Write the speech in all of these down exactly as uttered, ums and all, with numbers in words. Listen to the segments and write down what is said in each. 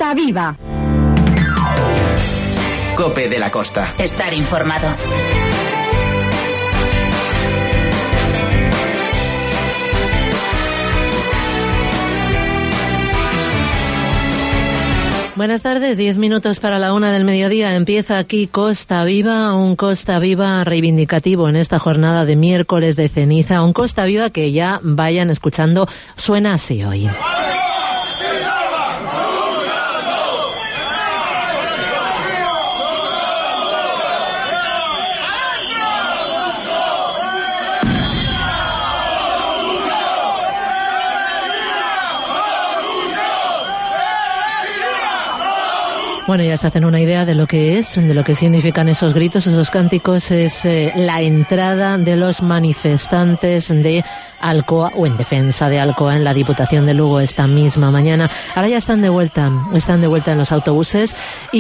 Costa Viva. COPE de la Costa. Estar informado. Buenas tardes, diez minutos para la una del mediodía. Empieza aquí Costa Viva, un Costa Viva reivindicativo en esta jornada de miércoles de ceniza. Un Costa Viva que ya vayan escuchando, suena así hoy. Bueno, ya se hacen una idea de lo que es, de lo que significan esos gritos, esos cánticos. Es eh, la entrada de los manifestantes de Alcoa, o en defensa de Alcoa, en la Diputación de Lugo esta misma mañana. Ahora ya están de vuelta, están de vuelta en los autobuses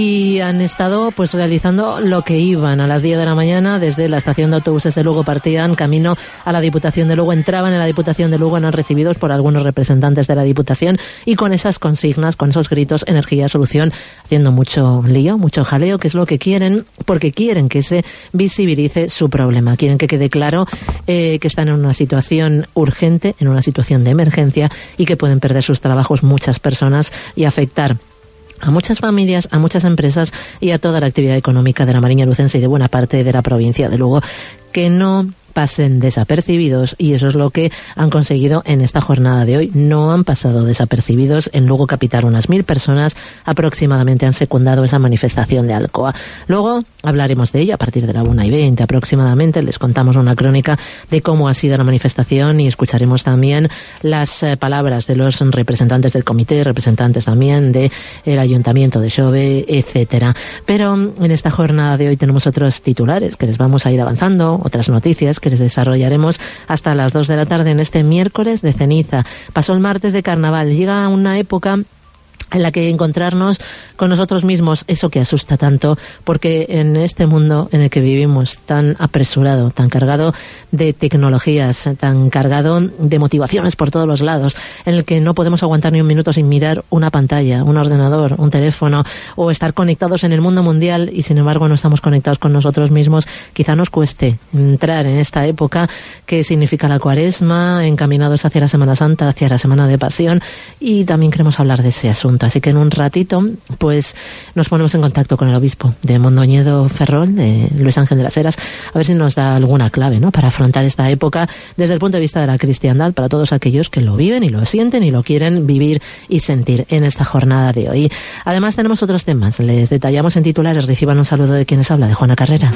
y han estado pues realizando lo que iban. A las diez de la mañana, desde la estación de autobuses de Lugo partían camino a la Diputación de Lugo, entraban en la Diputación de Lugo, eran recibidos por algunos representantes de la Diputación y con esas consignas, con esos gritos, energía, solución, haciendo mucho lío, mucho jaleo, que es lo que quieren, porque quieren que se visibilice su problema, quieren que quede claro eh, que están en una situación urgente, en una situación de emergencia y que pueden perder sus trabajos muchas personas y afectar a muchas familias, a muchas empresas y a toda la actividad económica de la Mariña Lucense y de buena parte de la provincia de Lugo, que no pasen desapercibidos, y eso es lo que han conseguido en esta jornada de hoy. No han pasado desapercibidos. En Lugo capital unas mil personas aproximadamente han secundado esa manifestación de Alcoa. Luego hablaremos de ella a partir de la una y veinte aproximadamente. Les contamos una crónica de cómo ha sido la manifestación y escucharemos también las eh, palabras de los representantes del comité, representantes también del Ayuntamiento de Xove, etcétera. Pero en esta jornada de hoy tenemos otros titulares que les vamos a ir avanzando, otras noticias que les desarrollaremos hasta las dos de la tarde en este miércoles de ceniza. Pasó el martes de carnaval, llega una época en la que encontrarnos con nosotros mismos, eso que asusta tanto, porque en este mundo en el que vivimos, tan apresurado, tan cargado de tecnologías, tan cargado de motivaciones por todos los lados, en el que no podemos aguantar ni un minuto sin mirar una pantalla, un ordenador, un teléfono, o estar conectados en el mundo mundial y sin embargo no estamos conectados con nosotros mismos, quizá nos cueste entrar en esta época que significa la Cuaresma, encaminados hacia la Semana Santa, hacia la Semana de Pasión, y también queremos hablar de ese asunto. Así que en un ratito pues nos ponemos en contacto con el obispo de Mondoñedo Ferrol, de Luis Ángel de las Heras, a ver si nos da alguna clave, ¿no?, para afrontar esta época desde el punto de vista de la cristiandad, para todos aquellos que lo viven y lo sienten y lo quieren vivir y sentir en esta jornada de hoy. Además tenemos otros temas, les detallamos en titulares. Reciban un saludo de quien les habla, de Juana Carrera.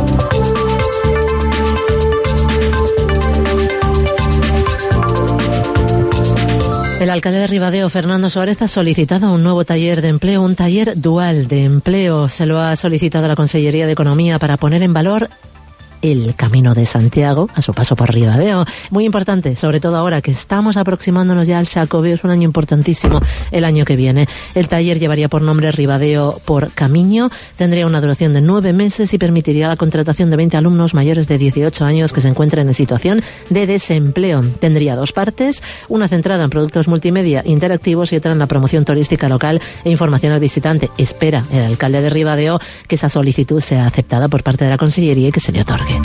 El alcalde de Ribadeo, Fernando Suárez, ha solicitado un nuevo taller de empleo, un taller dual de empleo. Se lo ha solicitado a la Consellería de Economía para poner en valor el Camino de Santiago a su paso por Ribadeo. Muy importante, sobre todo ahora que estamos aproximándonos ya al Xacobeo, es un año importantísimo el año que viene. El taller llevaría por nombre Ribadeo por Camiño, tendría una duración de nueve meses y permitiría la contratación de veinte alumnos mayores de dieciocho años que se encuentren en situación de desempleo. Tendría dos partes, una centrada en productos multimedia interactivos y otra en la promoción turística local e información al visitante. Espera el alcalde de Ribadeo que esa solicitud sea aceptada por parte de la Consellería y que se le otorgue.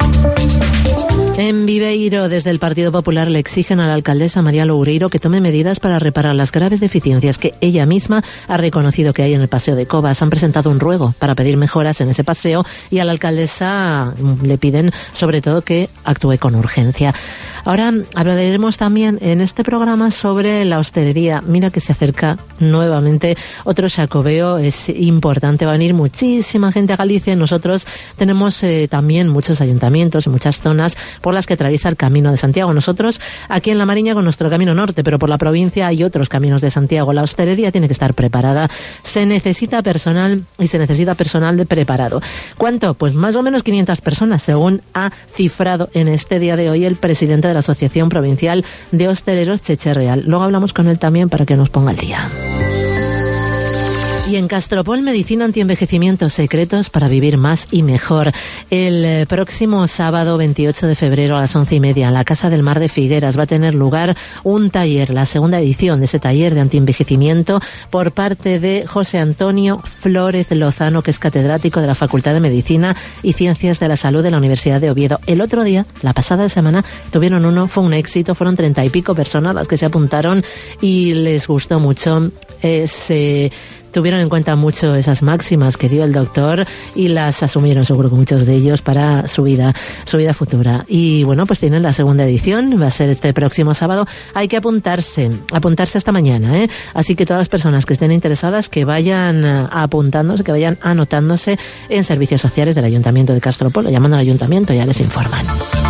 En Viveiro, desde el Partido Popular, le exigen a la alcaldesa María Loureiro que tome medidas para reparar las graves deficiencias que ella misma ha reconocido que hay en el Paseo de Cobas. Han presentado un ruego para pedir mejoras en ese paseo y a la alcaldesa le piden, sobre todo, que actúe con urgencia. Ahora hablaremos también en este programa sobre la hostelería. Mira que se acerca nuevamente otro Xacobeo, es importante, va a venir muchísima gente a Galicia. Nosotros tenemos eh, también muchos ayuntamientos y muchas zonas por las que atraviesa el Camino de Santiago. Nosotros aquí en La Mariña con nuestro Camino Norte, pero por la provincia hay otros caminos de Santiago. La hostelería tiene que estar preparada. Se necesita personal y se necesita personal de preparado. ¿Cuánto? Pues más o menos quinientas personas, según ha cifrado en este día de hoy el presidente de la Asociación Provincial de Hosteleros, Cheche Real. Luego hablamos con él también para que nos ponga al día. Y en Castropol, medicina antienvejecimiento, secretos para vivir más y mejor. El próximo sábado veintiocho de febrero a las once y media en la Casa del Mar de Figueras va a tener lugar un taller, la segunda edición de ese taller de antienvejecimiento por parte de José Antonio Flórez Lozano, que es catedrático de la Facultad de Medicina y Ciencias de la Salud de la Universidad de Oviedo. El otro día, la pasada semana, tuvieron uno, fue un éxito, fueron treinta y pico personas las que se apuntaron y les gustó mucho. Ese Tuvieron en cuenta mucho esas máximas que dio el doctor y las asumieron, seguro que muchos de ellos, para su vida, su vida futura. Y bueno, pues tienen la segunda edición, va a ser este próximo sábado. Hay que apuntarse, apuntarse hasta mañana, ¿eh? Así que todas las personas que estén interesadas que vayan apuntándose, que vayan anotándose en servicios sociales del Ayuntamiento de Castropol, llamando al Ayuntamiento, ya les informan.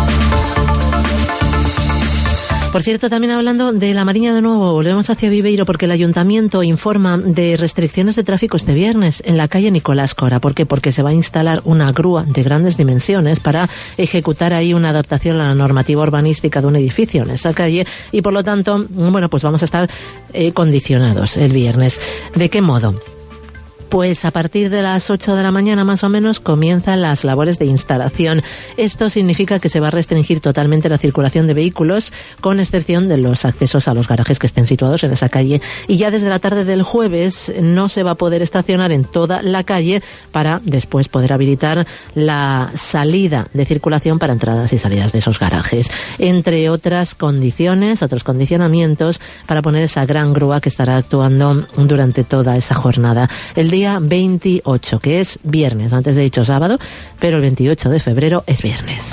Por cierto, también hablando de la Mariña de nuevo, volvemos hacia Viveiro porque el Ayuntamiento informa de restricciones de tráfico este viernes en la calle Nicolás Cora. ¿Por qué? Porque se va a instalar una grúa de grandes dimensiones para ejecutar ahí una adaptación a la normativa urbanística de un edificio en esa calle y por lo tanto, bueno, pues vamos a estar eh, condicionados el viernes. ¿De qué modo? Pues a partir de las ocho de la mañana más o menos comienzan las labores de instalación. Esto significa que se va a restringir totalmente la circulación de vehículos, con excepción de los accesos a los garajes que estén situados en esa calle. Y ya desde la tarde del jueves no se va a poder estacionar en toda la calle para después poder habilitar la salida de circulación para entradas y salidas de esos garajes. Entre otras condiciones, otros condicionamientos para poner esa gran grúa que estará actuando durante toda esa jornada. El día veintiocho, que es viernes, antes de dicho sábado, pero el veintiocho de febrero es viernes.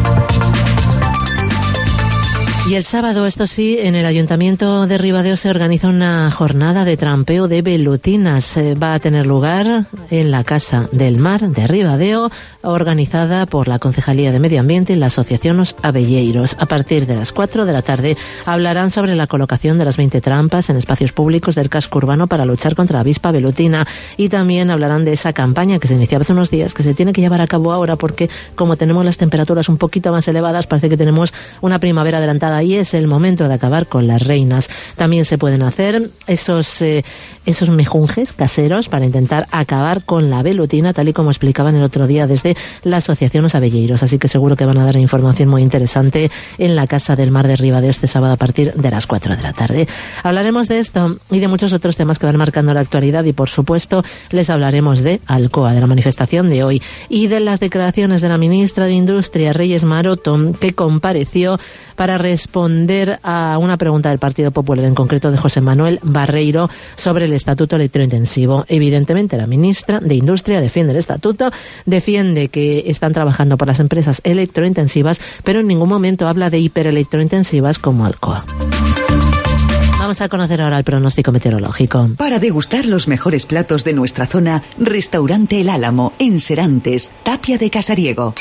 Y el sábado, esto sí, en el Ayuntamiento de Ribadeo se organiza una jornada de trampeo de velutinas. Eh, va a tener lugar en la Casa del Mar de Ribadeo, organizada por la Concejalía de Medio Ambiente y la Asociación Os Abelleiros. A partir de las cuatro de la tarde hablarán sobre la colocación de las veinte trampas en espacios públicos del casco urbano para luchar contra la avispa velutina, y también hablarán de esa campaña que se inició hace unos días, que se tiene que llevar a cabo ahora porque como tenemos las temperaturas un poquito más elevadas, parece que tenemos una primavera adelantada y es el momento de acabar con las reinas. También se pueden hacer esos, eh, esos mejunjes caseros para intentar acabar con la velutina, tal y como explicaban el otro día desde la Asociación Os Abelleiros. Así que seguro que van a dar información muy interesante en la Casa del Mar de Ribadeo este sábado a partir de las cuatro de la tarde. Hablaremos de esto y de muchos otros temas que van marcando la actualidad y, por supuesto, les hablaremos de Alcoa, de la manifestación de hoy y de las declaraciones de la ministra de Industria, Reyes Maroto, que compareció para responder a una pregunta del Partido Popular, en concreto de José Manuel Barreiro, sobre el estatuto electrointensivo. Evidentemente, la ministra de Industria defiende el estatuto, defiende que están trabajando por las empresas electrointensivas, pero en ningún momento habla de hiperelectrointensivas como Alcoa. Vamos a conocer ahora el pronóstico meteorológico. Para degustar los mejores platos de nuestra zona, Restaurante El Álamo, en Serantes, Tapia de Casariego.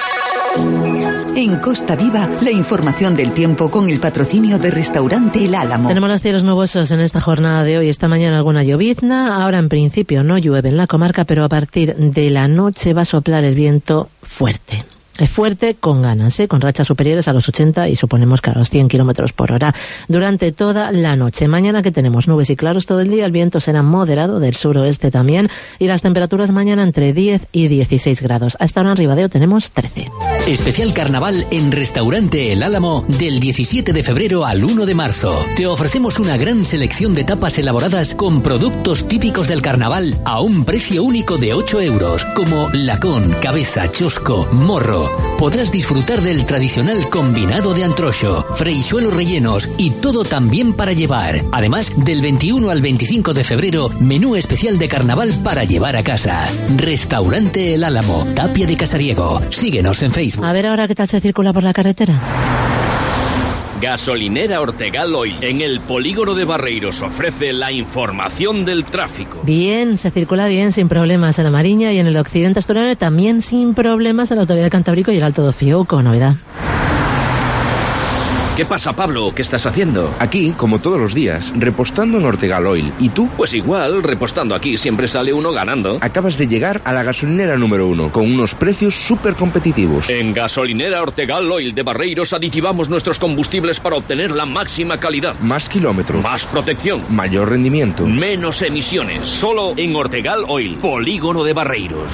En Costa Viva, la información del tiempo con el patrocinio de Restaurante El Álamo. Tenemos los cielos nubosos en esta jornada de hoy. Esta mañana alguna llovizna. Ahora en principio no llueve en la comarca, pero a partir de la noche va a soplar el viento fuerte. Es fuerte con ganas, ¿eh? Con rachas superiores a los ochenta y suponemos que a los cien kilómetros por hora durante toda la noche. Mañana, que tenemos nubes y claros todo el día, el viento será moderado del suroeste también y las temperaturas mañana entre diez y dieciséis grados. Hasta ahora en Ribadeo tenemos trece. Especial Carnaval en Restaurante El Álamo del diecisiete de febrero al uno de marzo. Te ofrecemos una gran selección de tapas elaboradas con productos típicos del carnaval a un precio único de ocho euros, como lacón, cabeza, chosco, morro. Podrás disfrutar del tradicional combinado de antrocho, freixuelos rellenos y todo también para llevar. Además, del veintiuno al veinticinco de febrero, menú especial de carnaval para llevar a casa. Restaurante El Álamo, Tapia de Casariego. Síguenos en Facebook. A ver ahora qué tal se circula por la carretera. Gasolinera Ortegal hoy, en el polígono de Barreiros, ofrece la información del tráfico. Bien, se circula bien, sin problemas en la Mariña y en el occidente asturiano, también sin problemas en la autovía del Cantábrico y el Alto do Fiouco, novedad. ¿Qué pasa, Pablo? ¿Qué estás haciendo? Aquí, como todos los días, repostando en Ortegal Oil. ¿Y tú? Pues igual, repostando aquí siempre sale uno ganando. Acabas de llegar a la gasolinera número uno, con unos precios súper competitivos. En Gasolinera Ortegal Oil de Barreiros aditivamos nuestros combustibles para obtener la máxima calidad. Más kilómetros. Más protección. Mayor rendimiento. Menos emisiones. Solo en Ortegal Oil, Polígono de Barreiros.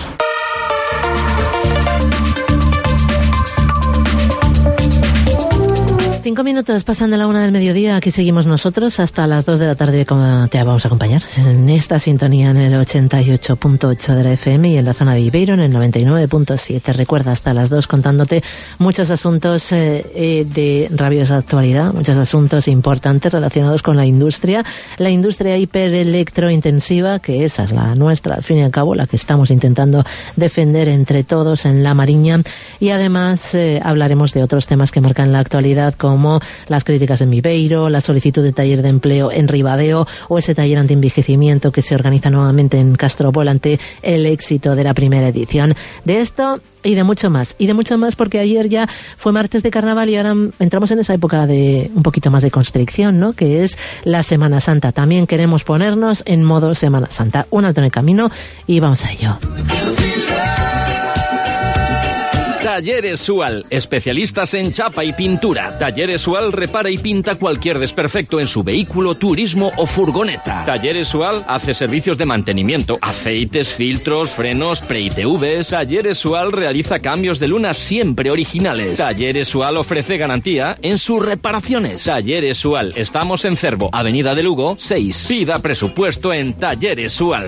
Cinco minutos pasan de la una del mediodía. Aquí seguimos nosotros hasta las dos de la tarde. Como te vamos a acompañar en esta sintonía en el ochenta y ocho punto ocho de la F M y en la zona de Viveiro en el noventa y nueve punto siete. Recuerda, hasta las dos contándote muchos asuntos eh, eh, de rabiosa actualidad, muchos asuntos importantes relacionados con la industria, la industria hiperelectrointensiva, que esa es la nuestra, al fin y al cabo, la que estamos intentando defender entre todos en La Mariña. Y además eh, hablaremos de otros temas que marcan la actualidad, como como las críticas en Viveiro, la solicitud de taller de empleo en Ribadeo o ese taller antienvejecimiento que se organiza nuevamente en Castropol ante el éxito de la primera edición. De esto y de mucho más. Y de mucho más porque ayer ya fue martes de carnaval y ahora entramos en esa época de un poquito más de constricción, ¿no? Que es la Semana Santa. También queremos ponernos en modo Semana Santa. Un alto en el camino y vamos a ello. Talleres Sual, especialistas en chapa y pintura. Talleres Sual repara y pinta cualquier desperfecto en su vehículo, turismo o furgoneta. Talleres Sual hace servicios de mantenimiento, aceites, filtros, frenos, pre-I T Vs. Talleres Sual realiza cambios de luna siempre originales. Talleres Sual ofrece garantía en sus reparaciones. Talleres Sual, estamos en Cervo, Avenida de Lugo, seis. Pida presupuesto en Talleres Sual.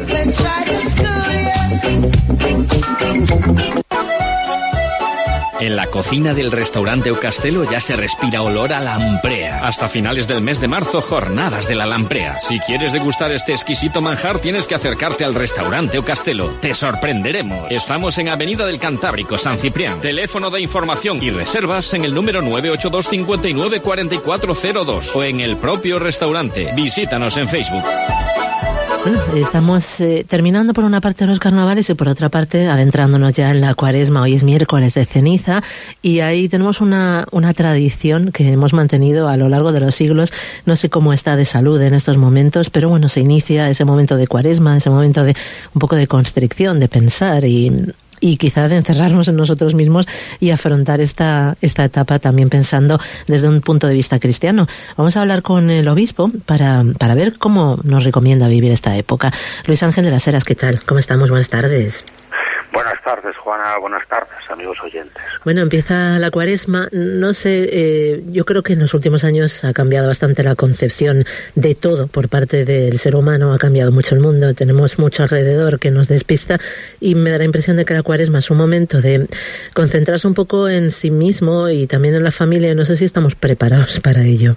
En la cocina del restaurante O Castelo ya se respira olor a lamprea. Hasta finales del mes de marzo, jornadas de la lamprea. Si quieres degustar este exquisito manjar, tienes que acercarte al restaurante O Castelo. Te sorprenderemos. Estamos en Avenida del Cantábrico, San Ciprián. Teléfono de información y reservas en el número nueve ocho dos cinco nueve cuatro cuatro cero dos o en el propio restaurante. Visítanos en Facebook. Bueno, estamos eh, terminando por una parte los carnavales y por otra parte adentrándonos ya en la cuaresma. Hoy es miércoles de ceniza y ahí tenemos una, una tradición que hemos mantenido a lo largo de los siglos. No sé cómo está de salud en estos momentos, pero bueno, se inicia ese momento de cuaresma, ese momento de un poco de constricción, de pensar y... y quizá de encerrarnos en nosotros mismos y afrontar esta, esta etapa también pensando desde un punto de vista cristiano. Vamos a hablar con el obispo para, para ver cómo nos recomienda vivir esta época. Luis Ángel de las Heras, ¿qué tal? ¿Cómo estamos? Buenas tardes. Buenas tardes, Juana. Buenas tardes, amigos oyentes. Bueno, empieza la cuaresma. No sé, eh, yo creo que en los últimos años ha cambiado bastante la concepción de todo por parte del ser humano. Ha cambiado mucho el mundo. Tenemos mucho alrededor que nos despista y me da la impresión de que la cuaresma es un momento de concentrarse un poco en sí mismo y también en la familia. No sé si estamos preparados para ello.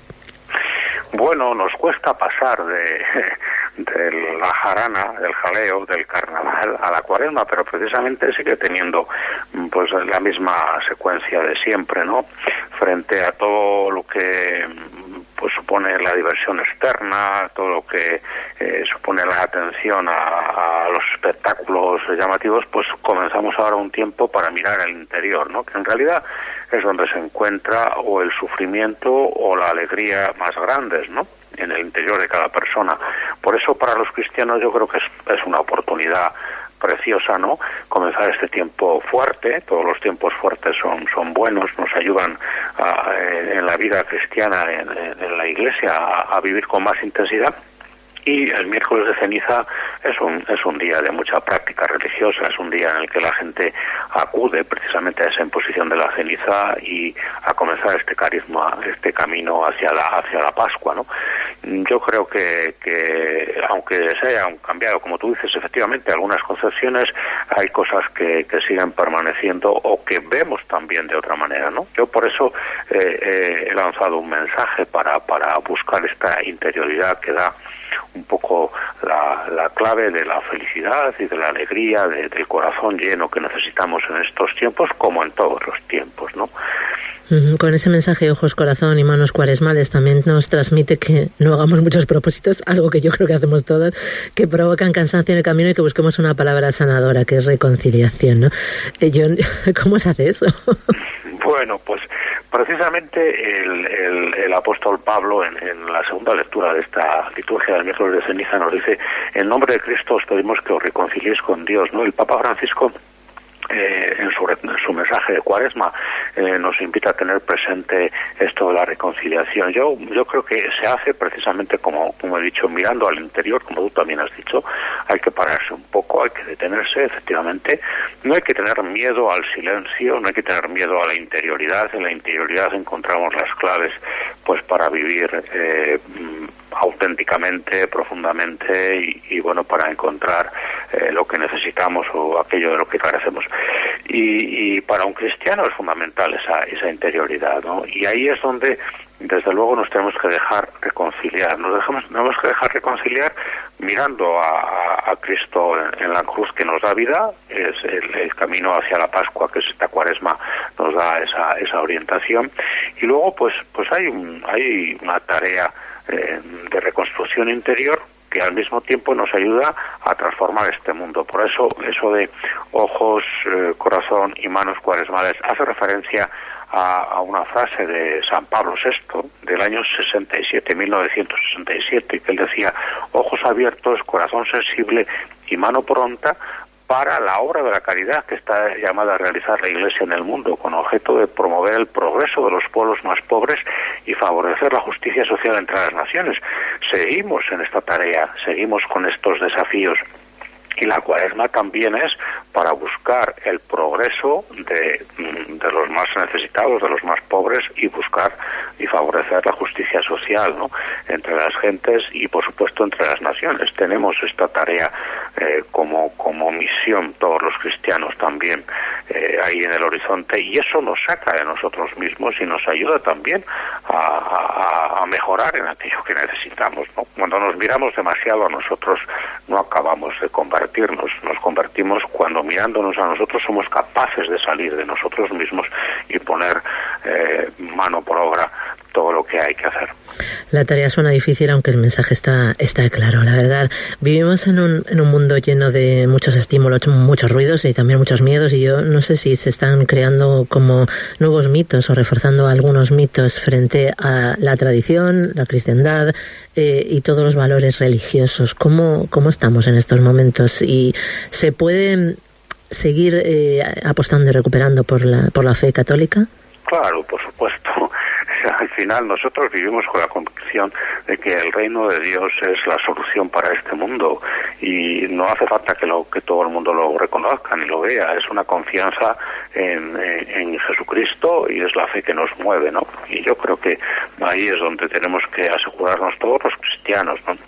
Bueno, nos cuesta pasar de, de la jarana, del jaleo, del carnaval a la cuaresma, pero precisamente sigue teniendo pues la misma secuencia de siempre, ¿no? Frente a todo lo que pues supone la diversión externa, todo lo que eh, supone la atención a, a los espectáculos llamativos, pues comenzamos ahora un tiempo para mirar el interior, ¿no? Que en realidad es donde se encuentra o el sufrimiento o la alegría más grandes, ¿no? En el interior de cada persona. Por eso para los cristianos yo creo que es, es una oportunidad preciosa, ¿no? Comenzar este tiempo fuerte. Todos los tiempos fuertes son son buenos, nos ayudan a, en la vida cristiana, en, en la iglesia, a, a vivir con más intensidad. Y el miércoles de ceniza es un es un día de mucha práctica religiosa, es un día en el que la gente acude precisamente a esa imposición de la ceniza y a comenzar este carisma, este camino hacia la hacia la Pascua, ¿no? Yo creo que, que aunque se hayan cambiado, como tú dices, efectivamente algunas concepciones, hay cosas que, que siguen permaneciendo o que vemos también de otra manera, ¿no? Yo por eso eh, eh, he lanzado un mensaje para para buscar esta interioridad que da un poco la, la clave de la felicidad y de la alegría, de, del corazón lleno que necesitamos en estos tiempos, como en todos los tiempos, ¿no? Con ese mensaje, ojos, corazón y manos cuaresmales, también nos transmite que no hagamos muchos propósitos, algo que yo creo que hacemos todas, que provocan cansancio en el camino y que busquemos una palabra sanadora, que es reconciliación, ¿no? Yo, ¿cómo se hace eso? Bueno, pues Precisamente el, el, el apóstol Pablo en, en la segunda lectura de esta liturgia del miércoles de ceniza nos dice: en nombre de Cristo os pedimos que os reconciliéis con Dios, ¿no? El Papa Francisco Eh, en, su, en su mensaje de Cuaresma eh, nos invita a tener presente esto de la reconciliación. Yo yo creo que se hace precisamente como, como he dicho, mirando al interior, como tú también has dicho. Hay que pararse un poco, hay que detenerse, efectivamente. No hay que tener miedo al silencio, no hay que tener miedo a la interioridad. En la interioridad encontramos las claves pues para vivir eh, auténticamente, profundamente y, y bueno, para encontrar eh, lo que necesitamos o aquello de lo que carecemos. Y, y para un cristiano es fundamental esa, esa interioridad, ¿no? Y ahí es donde, desde luego, nos tenemos que dejar reconciliar. Nos dejamos, tenemos que dejar reconciliar mirando a, a, a Cristo en, en la cruz, que nos da vida. Es el, el camino hacia la Pascua, que es esta Cuaresma, nos da esa, esa orientación. Y luego, pues, pues hay, un, hay una tarea eh, de reconstrucción interior que al mismo tiempo nos ayuda a transformar este mundo. Por eso, eso de ojos, eh, corazón y manos cuaresmales hace referencia a, a una frase de San Pablo sexto, del año sesenta y siete, mil novecientos sesenta y siete, que él decía: ojos abiertos, corazón sensible y mano pronta para la obra de la caridad que está llamada a realizar la Iglesia en el mundo, con objeto de promover el progreso de los pueblos más pobres y favorecer la justicia social entre las naciones. Seguimos en esta tarea, seguimos con estos desafíos. Y la Cuaresma también es para buscar el progreso de, de los más necesitados, de los más pobres, y buscar y favorecer la justicia social, ¿no?, entre las gentes y, por supuesto, entre las naciones. Tenemos esta tarea eh, como, como misión, todos los cristianos también, eh, ahí en el horizonte, y eso nos saca de nosotros mismos y nos ayuda también a, a, a mejorar en aquello que necesitamos, ¿no? Cuando nos miramos demasiado a nosotros, no acabamos de convertirnos. Nos convertimos cuando, mirándonos a nosotros, somos capaces de salir de nosotros mismos y poner eh, mano por obra todo lo que hay que hacer. La tarea suena difícil, aunque el mensaje está está claro, la verdad. Vivimos en un, en un mundo lleno de muchos estímulos, muchos ruidos y también muchos miedos, y yo no sé si se están creando como nuevos mitos o reforzando algunos mitos frente a la tradición, la cristiandad eh, y todos los valores religiosos. ¿Cómo, cómo estamos en estos momentos? ¿Y se puede seguir eh, apostando y recuperando por la, por la fe católica? Claro, por supuesto. Al final nosotros vivimos con la convicción de que el reino de Dios es la solución para este mundo, y no hace falta que, lo, que todo el mundo lo reconozca ni lo vea. Es una confianza en, en, en Jesucristo, y es la fe que nos mueve, ¿no? Y yo creo que ahí es donde tenemos que asegurarnos todos los cristianos, ¿no?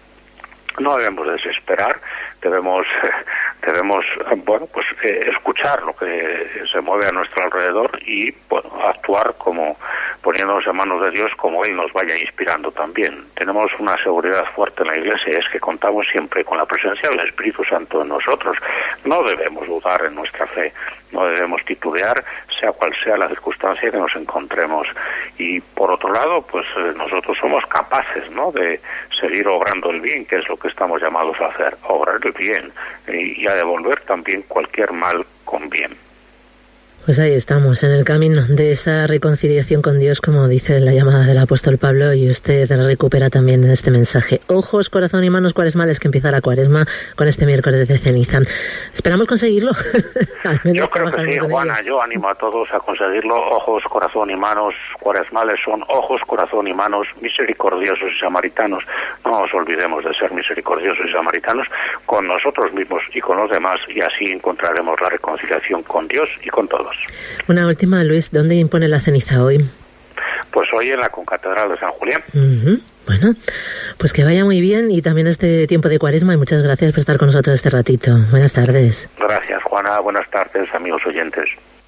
No debemos desesperar, debemos debemos bueno pues eh, escuchar lo que se mueve a nuestro alrededor y bueno, actuar como poniéndonos en manos de Dios, como Él nos vaya inspirando también. Tenemos una seguridad fuerte en la Iglesia, es que contamos siempre con la presencia del Espíritu Santo en nosotros. No debemos dudar en nuestra fe, no debemos titubear, sea cual sea la circunstancia que nos encontremos. Y por otro lado, pues eh, nosotros somos capaces, ¿no?, de seguir obrando el bien, que es lo que estamos llamados a hacer, obrar el bien, y, y a devolver también cualquier mal con bien. Pues ahí estamos, en el camino de esa reconciliación con Dios, como dice la llamada del apóstol Pablo, y usted la recupera también en este mensaje. Ojos, corazón y manos cuaresmales, que empieza la Cuaresma con este miércoles de ceniza. Esperamos conseguirlo. Al menos yo creo que sí, Juana, yo animo a todos a conseguirlo. Ojos, corazón y manos cuaresmales son ojos, corazón y manos misericordiosos y samaritanos. No nos olvidemos de ser misericordiosos y samaritanos con nosotros mismos y con los demás, y así encontraremos la reconciliación con Dios y con todos. Una última, Luis, ¿dónde impone la ceniza hoy? Pues hoy en la Concatedral de San Julián. Uh-huh. Bueno, pues que vaya muy bien, y también este tiempo de Cuaresma, y muchas gracias por estar con nosotros este ratito. Buenas tardes. Gracias, Juana. Buenas tardes, amigos oyentes.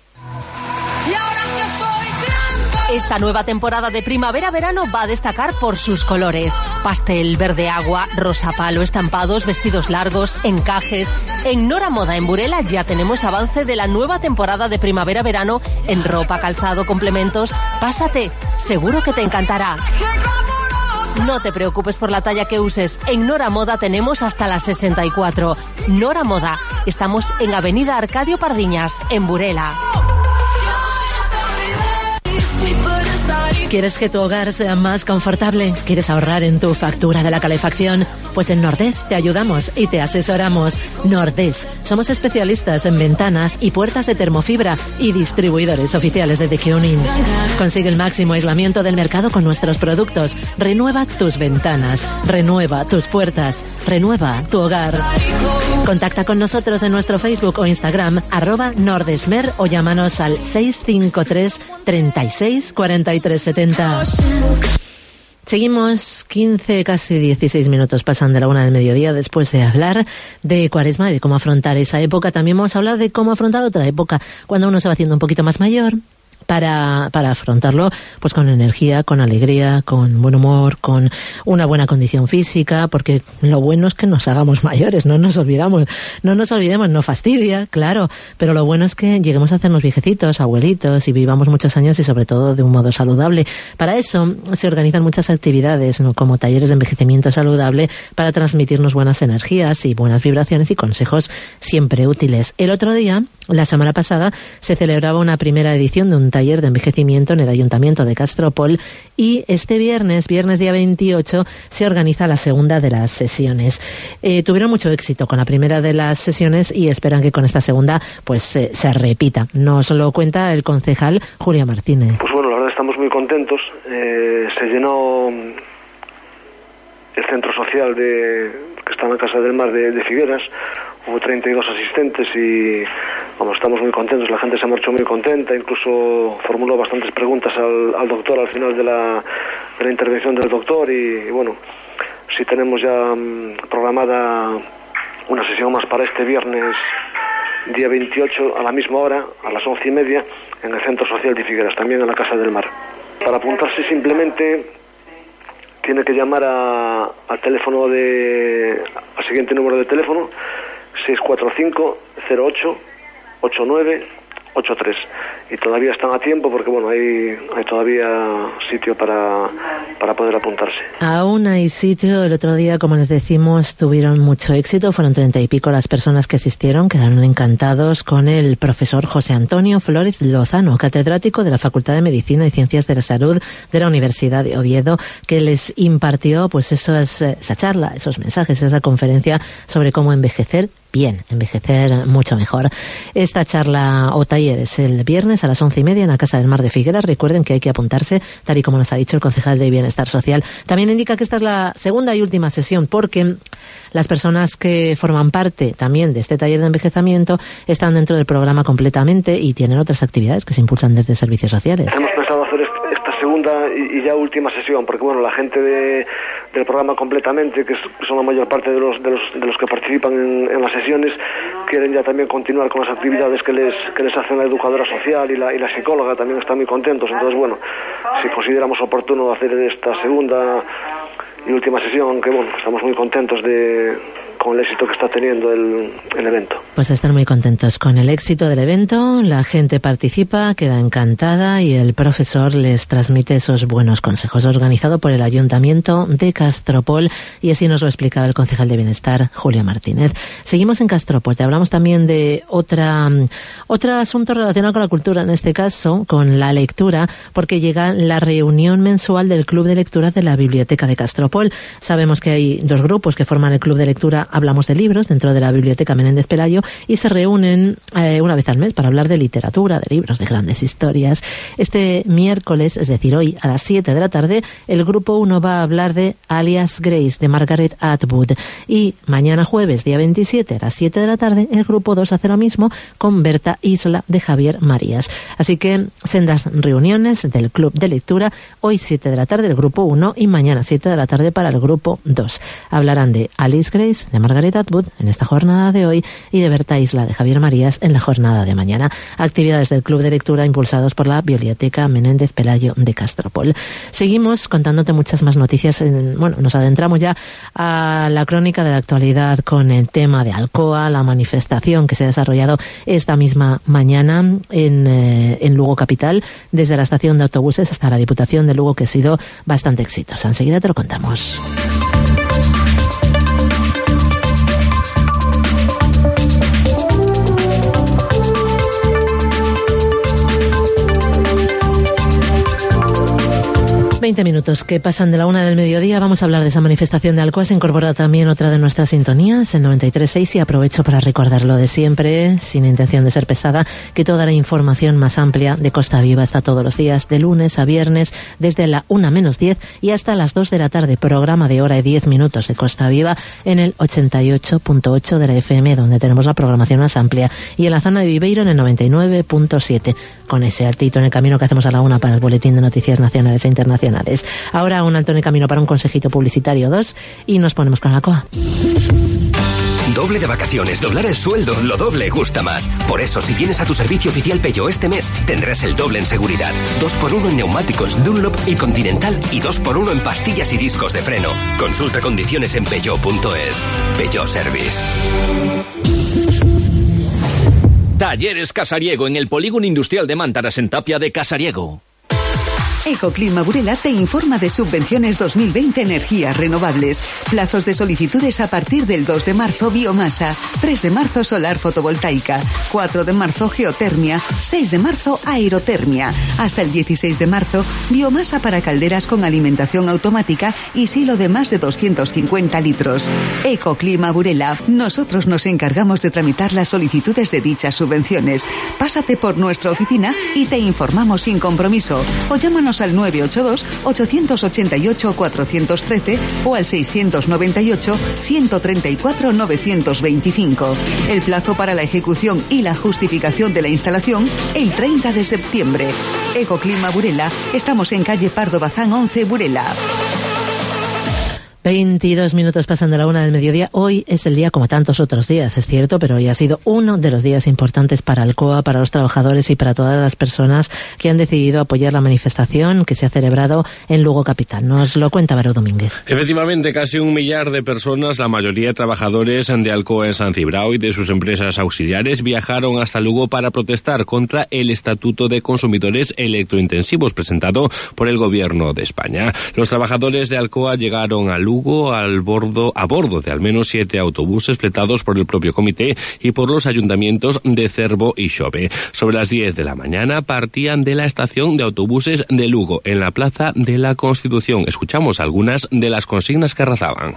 Esta nueva temporada de primavera-verano va a destacar por sus colores. Pastel, verde agua, rosa palo, estampados, vestidos largos, encajes. En Nora Moda, en Burela, ya tenemos avance de la nueva temporada de primavera-verano en ropa, calzado, complementos. Pásate, seguro que te encantará. No te preocupes por la talla que uses. En Nora Moda tenemos hasta las sesenta y cuatro. Nora Moda. Estamos en Avenida Arcadio Pardiñas, en Burela. ¿Quieres que tu hogar sea más confortable? ¿Quieres ahorrar en tu factura de la calefacción? Pues en Nordés te ayudamos y te asesoramos. Nordés. Somos especialistas en ventanas y puertas de termofibra y distribuidores oficiales de Dekunin. Consigue el máximo aislamiento del mercado con nuestros productos. Renueva tus ventanas, renueva tus puertas, renueva tu hogar. Contacta con nosotros en nuestro Facebook o Instagram, arroba Nordesmer, o llámanos al seis cinco tres, treinta y seis, cuarenta y tres setenta. Seguimos quince, casi dieciséis minutos pasan de la una del mediodía después de hablar de Cuaresma y de cómo afrontar esa época. También vamos a hablar de cómo afrontar otra época, cuando uno se va haciendo un poquito más mayor, para, para afrontarlo pues con energía, con alegría, con buen humor, con una buena condición física, porque lo bueno es que nos hagamos mayores, no nos olvidamos, no nos olvidemos, no fastidia, claro, pero lo bueno es que lleguemos a hacernos viejecitos, abuelitos, y vivamos muchos años y sobre todo de un modo saludable. Para eso se organizan muchas actividades, ¿no?, como talleres de envejecimiento saludable, para transmitirnos buenas energías y buenas vibraciones y consejos siempre útiles. El otro día, la semana pasada, se celebraba una primera edición de un taller de envejecimiento en el Ayuntamiento de Castropol, y este viernes, viernes día veintiocho, se organiza la segunda de las sesiones. Eh, tuvieron mucho éxito con la primera de las sesiones y esperan que con esta segunda pues eh, se repita. Nos lo cuenta el concejal Julio Martínez. Pues bueno, la verdad estamos muy contentos. Eh, se llenó el centro social de que está en la Casa del Mar de, de Figueras. Hubo treinta y dos asistentes y vamos, estamos muy contentos, la gente se marchó muy contenta, incluso formuló bastantes preguntas al, al doctor al final de la, de la intervención del doctor, y, y bueno, sí tenemos ya um, programada una sesión más para este viernes día veintiocho a la misma hora, a las once y media, en el Centro Social de Figueras, también en la Casa del Mar. Para apuntarse simplemente tiene que llamar a, al teléfono de, al siguiente número de teléfono, seis cuatro cinco, cero ocho, ocho nueve ocho tres, y todavía están a tiempo porque bueno, hay, hay todavía sitio para, para poder apuntarse. Aún hay sitio. El otro día, como les decimos, tuvieron mucho éxito, fueron treinta y pico las personas que asistieron, quedaron encantados con el profesor José Antonio Flores Lozano, catedrático de la Facultad de Medicina y Ciencias de la Salud de la Universidad de Oviedo, que les impartió pues eso es, esa charla, esos mensajes, esa conferencia sobre cómo envejecer bien, envejecer mucho mejor. Esta charla o taller es el viernes a las once y media en la Casa del Mar de Figueras. Recuerden que hay que apuntarse, tal y como nos ha dicho el concejal de Bienestar Social. También indica que esta es la segunda y última sesión, porque las personas que forman parte también de este taller de envejecimiento están dentro del programa completamente y tienen otras actividades que se impulsan desde servicios sociales. Hemos pensado hacer esta segunda y ya última sesión, porque bueno, la gente de, del programa completamente, que son la mayor parte de los de los, de los que participan en, en las sesiones, quieren ya también continuar con las actividades que les que les hacen la educadora social y la y la psicóloga, también están muy contentos. Entonces bueno, si consideramos oportuno hacer esta segunda y última sesión, aunque bueno, estamos muy contentos de con el éxito que está teniendo el, el evento. Pues están muy contentos con el éxito del evento, la gente participa, queda encantada y el profesor les transmite esos buenos consejos. Organizado por el Ayuntamiento de Castropol, y así nos lo explicaba el concejal de Bienestar, Julio Martínez. Seguimos en Castropol, te hablamos también de otra otro asunto relacionado con la cultura, en este caso con la lectura, porque llega la reunión mensual del Club de Lectura de la Biblioteca de Castropol. Sabemos que hay dos grupos que forman el Club de Lectura. Hablamos de libros dentro de la Biblioteca Menéndez Pelayo y se reúnen eh, una vez al mes para hablar de literatura, de libros, de grandes historias. Este miércoles, es decir, hoy a las siete de la tarde, el grupo uno va a hablar de Alias Grace, de Margaret Atwood. Y mañana jueves, día veintisiete, a las siete de la tarde, el grupo dos hace lo mismo con Berta Isla, de Javier Marías. Así que sendas reuniones del Club de Lectura, hoy siete de la tarde el grupo uno y mañana siete de la tarde para el grupo dos. Hablarán de Alice Grace, de Margaret Atwood en esta jornada de hoy y de Berta Isla, de Javier Marías, en la jornada de mañana. Actividades del Club de Lectura impulsados por la Biblioteca Menéndez Pelayo de Castropol. Seguimos contándote muchas más noticias. En, bueno, nos adentramos ya a la crónica de la actualidad con el tema de Alcoa, la manifestación que se ha desarrollado esta misma mañana en, eh, en Lugo Capital, desde la estación de autobuses hasta la Diputación de Lugo, que ha sido bastante exitosa. Enseguida te lo contamos. veinte minutos que pasan de la una del mediodía. Vamos a hablar de esa manifestación de Alcoa. Se incorpora también otra de nuestras sintonías, el noventa y tres punto seis, y aprovecho para recordar lo de siempre, sin intención de ser pesada, que toda la información más amplia de Costa Viva está todos los días, de lunes a viernes, desde la una menos diez y hasta las dos de la tarde. Programa de hora y diez minutos de Costa Viva en el ochenta y ocho punto ocho de la F M, donde tenemos la programación más amplia, y en la zona de Viveiro en el noventa y nueve punto siete, con ese altito en el camino que hacemos a la una para el boletín de noticias nacionales e internacionales. Ahora un alto en el camino para un consejito publicitario dos y nos ponemos con Alcoa. Doble de vacaciones, doblar el sueldo, lo doble gusta más. Por eso, si vienes a tu servicio oficial Peugeot este mes, tendrás el doble en seguridad. dos por uno en neumáticos Dunlop y Continental y dos por uno en pastillas y discos de freno. Consulta condiciones en peugeot punto es. Peugeot Service. Talleres Casariego en el Polígono Industrial de Mántaras en Tapia de Casariego. Ecoclima Burela te informa de subvenciones dos mil veinte energías renovables. Plazos de solicitudes a partir del dos de marzo biomasa, tres de marzo solar fotovoltaica, cuatro de marzo geotermia, seis de marzo aerotermia. Hasta el dieciséis de marzo biomasa para calderas con alimentación automática y silo de más de doscientos cincuenta litros. Ecoclima Burela. Nosotros nos encargamos de tramitar las solicitudes de dichas subvenciones. Pásate por nuestra oficina y te informamos sin compromiso. O llámanos al nueve ocho dos, ocho ocho ocho, cuatro uno tres o al seiscientos noventa y ocho, ciento treinta y cuatro, novecientos veinticinco. El plazo para la ejecución y la justificación de la instalación, el treinta de septiembre. Ecoclima Burela. Estamos en calle Pardo Bazán once, Burela. veintidós minutos pasan de la una del mediodía. Hoy es el día como tantos otros días, es cierto, pero hoy ha sido uno de los días importantes para Alcoa, para los trabajadores y para todas las personas que han decidido apoyar la manifestación que se ha celebrado en Lugo capital. Nos lo cuenta Baró Domínguez. Efectivamente, casi un millar de personas, la mayoría trabajadores de Alcoa en San Cibrao y de sus empresas auxiliares, viajaron hasta Lugo para protestar contra el Estatuto de Consumidores Electrointensivos presentado por el Gobierno de España. Los trabajadores de Alcoa llegaron a Lugo Al bordo, a bordo de al menos siete autobuses fletados por el propio comité y por los ayuntamientos de Cervo y Xove. Sobre las diez de la mañana partían de la estación de autobuses de Lugo, en la Plaza de la Constitución. Escuchamos algunas de las consignas que rezaban.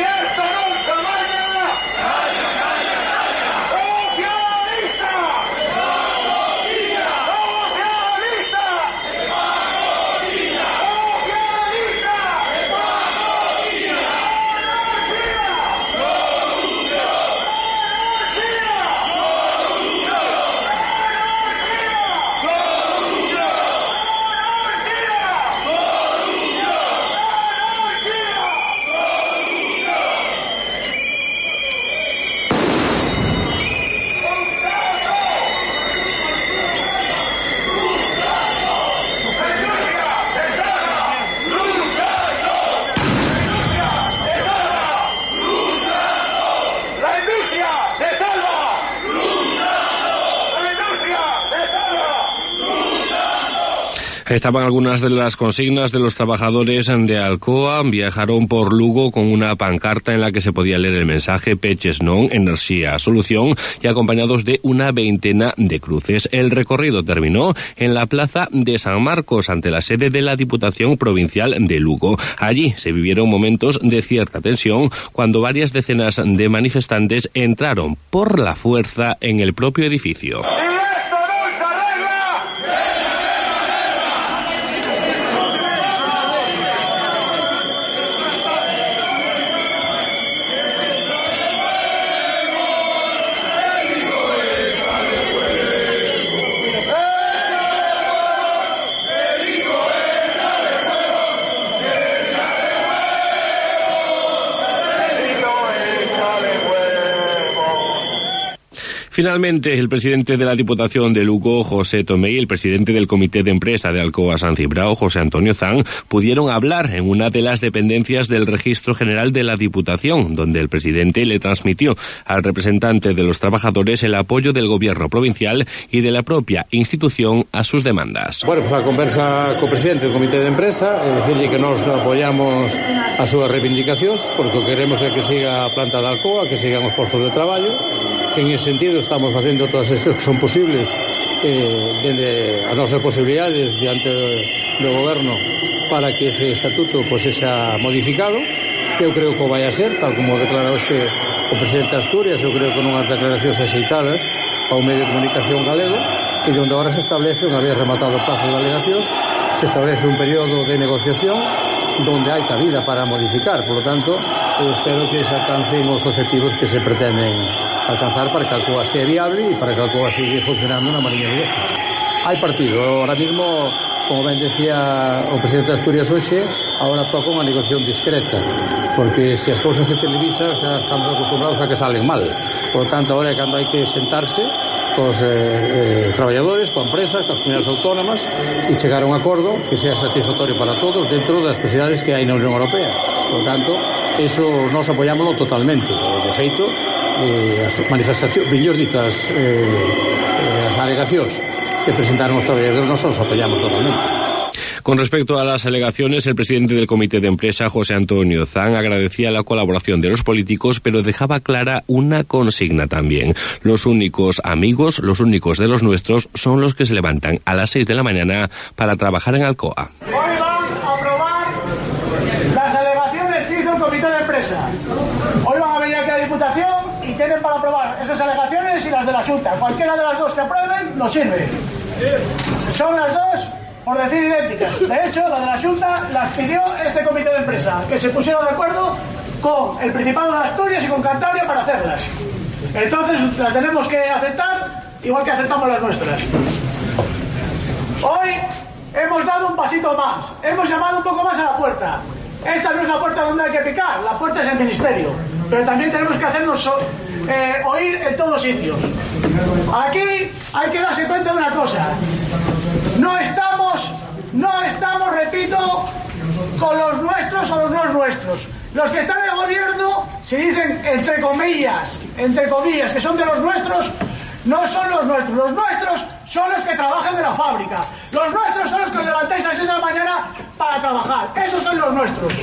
Estaban algunas de las consignas de los trabajadores de Alcoa. Viajaron por Lugo con una pancarta en la que se podía leer el mensaje Peches non, enerxía solución, y acompañados de una veintena de cruces. El recorrido terminó en la plaza de San Marcos, ante la sede de la Diputación Provincial de Lugo. Allí se vivieron momentos de cierta tensión cuando varias decenas de manifestantes entraron por la fuerza en el propio edificio. Finalmente, el presidente de la Diputación de Lugo, José Tomé, y el presidente del Comité de Empresa de Alcoa San Cibrao, José Antonio Zan, pudieron hablar en una de las dependencias del Registro General de la Diputación, donde el presidente le transmitió al representante de los trabajadores el apoyo del gobierno provincial y de la propia institución a sus demandas. Bueno, pues a conversa co presidente do Comité de Empresa, e dicirlle que nos apoyamos as súas reivindicacións, porque o que queremos é que siga a planta de Alcoa, que sigan os postos de traballo, que en ese sentido estamos facendo todas as que son posibles eh, dende as nosas posibilidades diante do goberno para que ese estatuto pues, sexa modificado, que eu creo que o vai a ser, tal como declara hoxe o presidente de Asturias. Eu creo que nunhas declaracións axeitadas ao medio de comunicación galego, e onde agora se establece, unha vez rematado o plazo de alegacións, se establece un período de negociación donde hai cabida para modificar. Por lo tanto, eu espero que se alcancen os objetivos que se pretenden alcanzar para que Alcoa sea viable e para que Alcoa siga funcionando na Mariña Viguesa. Hai partido, ahora mismo, como ben decía o presidente de Asturias hoxe, ahora toca unha negociación discreta, porque se as cousas se televisan xa estamos acostumbrados a que salen mal. Por lo tanto, ahora é cando hai que sentarse cos eh, eh, traballadores, coa empresa, coas comunidades autónomas e chegar a un acordo que sea satisfactorio para todos dentro das posibilidades que hai na Unión Europea. Por lo tanto, eso nos apoyámoslo totalmente. De feito, eh, as manifestacións, mellor dito, as, eh, eh, as alegacións que presentaron os traballadores, nosotros apoyamos totalmente. Con respecto a las alegaciones, el presidente del Comité de Empresa, José Antonio Zan, agradecía la colaboración de los políticos, pero dejaba clara una consigna también. Los únicos amigos, los únicos de los nuestros, son los que se levantan a las seis de la mañana para trabajar en Alcoa. Hoy van a aprobar las alegaciones que hizo el Comité de Empresa. Hoy van a venir aquí a la Diputación y tienen para aprobar esas alegaciones y las de la Junta. Cualquiera de las dos que aprueben nos sirve. Son las dos, por decir, idénticas. De hecho, la de la Junta las pidió este Comité de Empresa, que se pusieron de acuerdo con el Principado de Asturias y con Cantabria para hacerlas. Entonces las tenemos que aceptar igual que aceptamos las nuestras. Hoy hemos dado un pasito más, hemos llamado un poco más a la puerta. Esta no es la puerta donde hay que picar, la puerta es el Ministerio, pero también tenemos que hacernos eh, oír en todos sitios. Aquí hay que darse cuenta de una cosa: no estamos, no estamos, repito, con los nuestros o los no nuestros. Los que están en el gobierno, si dicen entre comillas, entre comillas, que son de los nuestros, no son los nuestros. Los nuestros son los que trabajan en la fábrica. Los nuestros son los que os levantáis a las seis de la mañana para trabajar. Esos son los nuestros.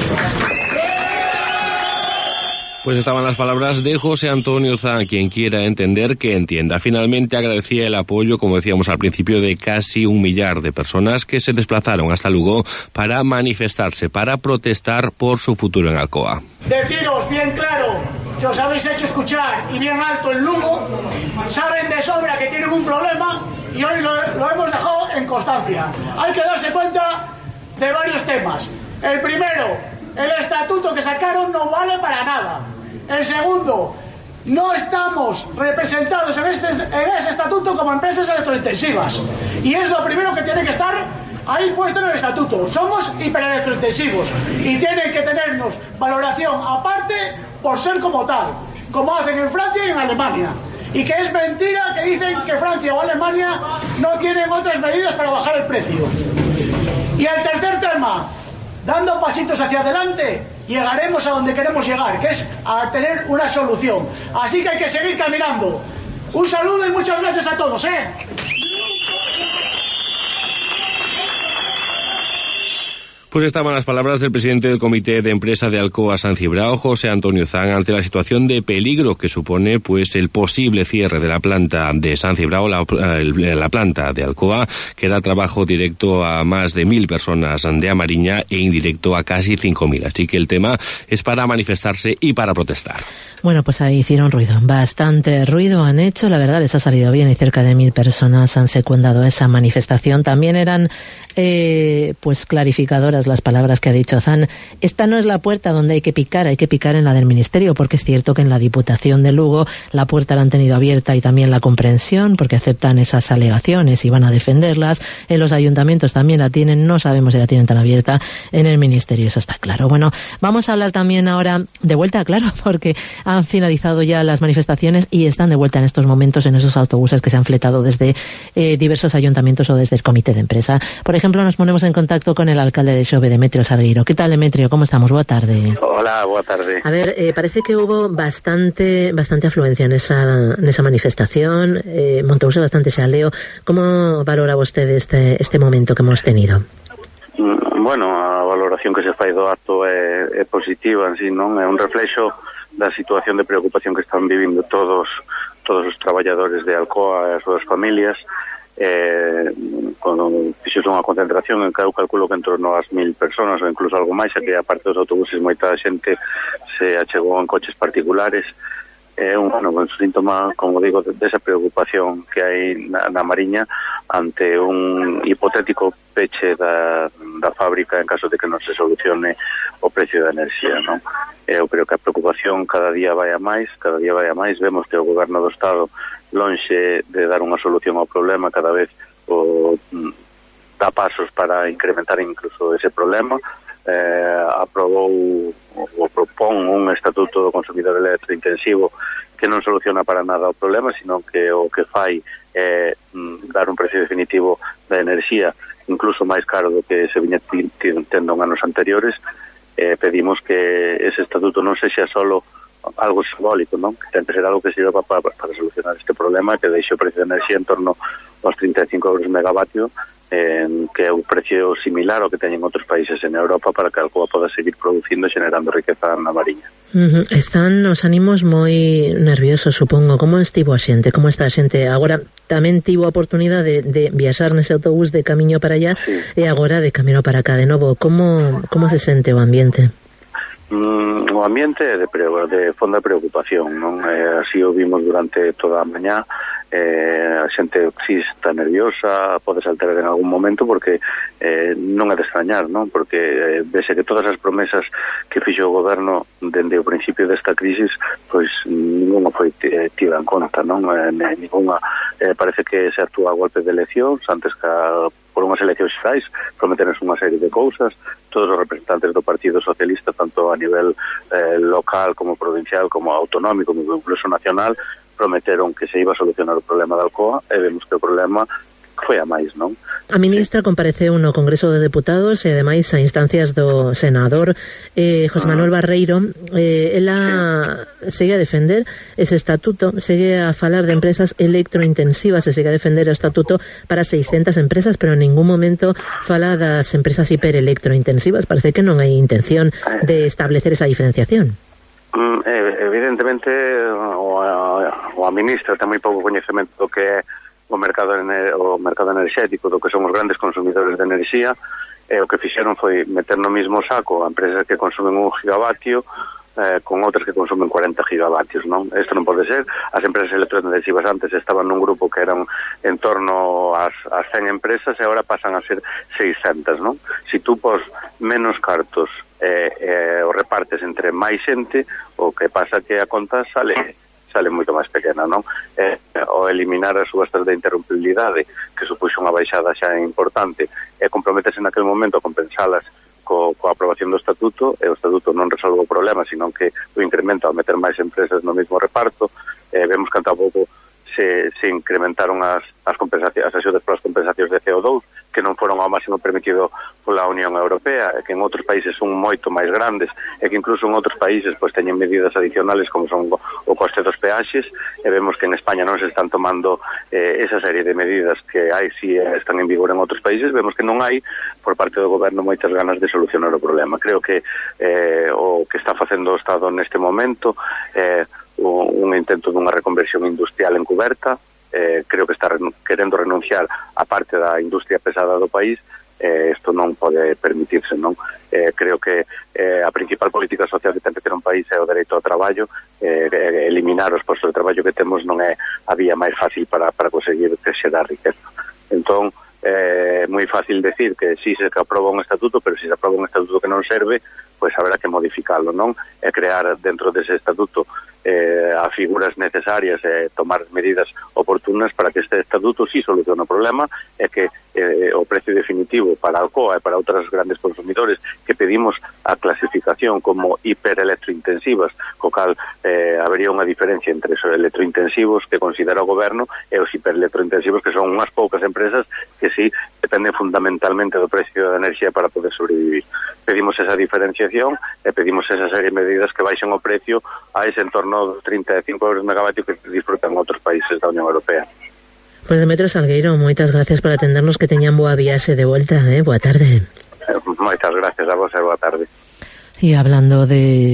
Pues estaban las palabras de José Antonio Zan. Quien quiera entender, que entienda. Finalmente agradecía el apoyo, como decíamos al principio, de casi un millar de personas que se desplazaron hasta Lugo para manifestarse, para protestar por su futuro en Alcoa. Deciros bien claro que os habéis hecho escuchar y bien alto en Lugo, saben de sobra que tienen un problema y hoy lo, lo hemos dejado en constancia. Hay que darse cuenta de varios temas. El primero, el estatuto que sacaron no vale para nada. El segundo, no estamos representados en, este, en ese estatuto como empresas electrointensivas. Y es lo primero que tiene que estar ahí puesto en el estatuto. Somos hiperelectrointensivos y tienen que tenernos valoración aparte por ser como tal, como hacen en Francia y en Alemania. Y que es mentira que dicen que Francia o Alemania no tienen otras medidas para bajar el precio. Y el tercer tema, dando pasitos hacia adelante, llegaremos a donde queremos llegar, que es a tener una solución. Así que hay que seguir caminando. Un saludo y muchas gracias a todos, ¿eh? Pues estaban las palabras del presidente del Comité de Empresa de Alcoa San Cibrao, José Antonio Zan, ante la situación de peligro que supone pues el posible cierre de la planta de San Cibrao, la, la planta de Alcoa, que da trabajo directo a más de mil personas de A Mariña e indirecto a casi cinco mil. Así que el tema es para manifestarse y para protestar. Bueno, pues ahí hicieron ruido, bastante ruido han hecho, la verdad les ha salido bien y cerca de mil personas han secundado esa manifestación. También eran eh, pues clarificadoras las palabras que ha dicho Zan. Esta no es la puerta donde hay que picar, hay que picar en la del Ministerio, porque es cierto que en la Diputación de Lugo la puerta la han tenido abierta y también la comprensión, porque aceptan esas alegaciones y van a defenderlas. En los ayuntamientos también la tienen, no sabemos si la tienen tan abierta. En el Ministerio eso está claro. Bueno, vamos a hablar también ahora de vuelta, claro, porque han finalizado ya las manifestaciones y están de vuelta en estos momentos en esos autobuses que se han fletado desde eh, diversos ayuntamientos o desde el Comité de Empresa. Por ejemplo, nos ponemos en contacto con el alcalde de Xove, Demetrio Salgueiro. ¿Qué tal, Demetrio? ¿Cómo estamos? Boa tarde. Hola, boa tarde. A ver, eh, parece que hubo bastante bastante afluencia en esa, en esa manifestación, eh, montouse bastante xaleo. ¿Cómo valora usted este, este momento que hemos tenido? Bueno, a valoración que se fai do acto é, é positiva, en sí, non? É un reflexo da situación de preocupación que están vivindo todos todos os traballadores de Alcoa e as súas familias. Eh, con, fixose unha concentración en que eu calculo que en torno ás mil personas ou incluso algo máis, que a parte dos autobuses moita xente se achegou en coches particulares. É un, bueno, un síntoma, como digo, desa preocupación que hai na, na Mariña ante un hipotético peche da, da fábrica en caso de que non se solucione o precio da enerxía, non? Eu creo que a preocupación cada día vai a máis, cada día vai a máis. Vemos que o goberno do Estado, lonxe de dar unha solución ao problema, cada vez o, dá pasos para incrementar incluso ese problema. Eh, aprobou ou propón un estatuto do consumidor electrointensivo que non soluciona para nada o problema, sino que o que fai é mm, dar un precio definitivo da enerxía incluso máis caro do que se viña tendo en anos anteriores. Eh, pedimos que ese estatuto non sexa solo algo simbólico, non? Que ten que ser algo que sirva para, para, para solucionar este problema, que deixe o precio de enerxía en torno aos trinta e cinco euros megavatio, eh, que é un precio similar ao que teñen outros países en Europa, para que Alcoa poda seguir producindo e generando riqueza na Mariña. Uh-huh. Están os ánimos moi nerviosos, supongo. Como estivo a xente? Como está a xente? Agora tamén tivo a oportunidade de, de viaxar nese autobús de camiño para allá, sí, e agora de camino para cá de novo. Como, como se sente o ambiente? Mm, o ambiente é de, de fonda preocupación, non? Eh, así o vimos durante toda a mañá. Eh, a xente si está nerviosa, pode saltar en algún momento, porque eh, non é de extrañar, non? Porque eh, vese que todas as promesas que fixo o goberno dende o principio desta crisis, pois ninguna foi tida en conta, non? Eh, ninguna, eh, parece que se actúa a golpe de eleccións, antes que a, por unhas eleccións xerais prometenos unha serie de cousas. Todos os representantes do Partido Socialista, tanto a nivel eh, local como provincial, como autonómico, como incluso nacional, prometeron que se iba a solucionar o problema da Alcoa, e vemos que o problema foi a máis, non? A ministra compareceu no Congreso dos Deputados e ademais a instancias do senador eh, José Manuel Barreiro. eh, ela sí. segue a defender ese estatuto, segue a falar de empresas electrointensivas, e segue a defender o estatuto para seiscentas empresas, pero en ningún momento fala das empresas hiperelectrointensivas. Parece que non hai intención de establecer esa diferenciación. Mm, evidentemente o a, o a ministra ten moi pouco coñecemento do que é o mercado o mercado enerxético, do que son os grandes consumidores de enerxía, e o que fixeron foi meter no mismo saco a empresas que consumen un gigavatio eh, con outras que consumen cuarenta gigavatios, non? Isto non pode ser. As empresas electrointensivas antes estaban nun grupo que eran en torno ás, ás cen empresas, e agora pasan a ser seiscentas, non? Si tú pos menos cartos e eh, eh, o repartes entre máis xente, o que pasa que a conta sale sale moito máis pequena, non? Eh, o eliminar as subastas de interrumpibilidade, que supuxo unha baixada xa importante, e comprometerse naquel momento a compensalas co, coa aprobación do estatuto, e o estatuto non resolve o problema, sino que o incrementa ao meter máis empresas no mesmo reparto. Eh, vemos que tampouco se, se incrementaron as, as compensacións, as axudas polas compensacións de C O dos, que non foron ao máximo permitido pola Unión Europea, e que en outros países son moito máis grandes, e que incluso en outros países pois teñen medidas adicionales como son o coste dos peaxes, e vemos que en España non se están tomando eh, esa serie de medidas que hai si eh, están en vigor en outros países. Vemos que non hai por parte do goberno moitas ganas de solucionar o problema. Creo que eh, o que está facendo o Estado neste momento é eh, un intento dunha reconversión industrial encuberta. Eh, creo que está renu querendo renunciar a parte da industria pesada do país. Eh, isto non pode permitirse, non? Eh, creo que eh, a principal política social que ten que ter un país é o dereito ao traballo. Eh, eliminar os postos de traballo que temos non é a vía máis fácil para, para conseguir que se dá riqueza. Entón, é eh, moi fácil decir que si se aproba un estatuto, pero se se aproba un estatuto que non serve, pois haberá que modificarlo, non? E crear dentro dese estatuto eh, a figuras necesarias e eh, tomar medidas oportunas para que este estatuto sí solucione o problema, e que eh, o precio definitivo para Alcoa e para outras grandes consumidores que pedimos a clasificación como hiperelectrointensivas, co cal eh, habería unha diferencia entre os electrointensivos que considera o goberno e os hiperelectrointensivos, que son unhas poucas empresas que sí dependen fundamentalmente do precio da enerxía para poder sobrevivir. Pedimos esa diferenciación e pedimos esa serie de medidas que baixen o precio a ese entorno dos trinta e cinco euros megavatio que disfrutan outros países da Unión Europea. Pois Demetrio Salgueiro, moitas gracias por atendernos, que teñan boa viaxe de volta, eh? Boa tarde. Eh, moitas gracias a vos e boa tarde. E hablando de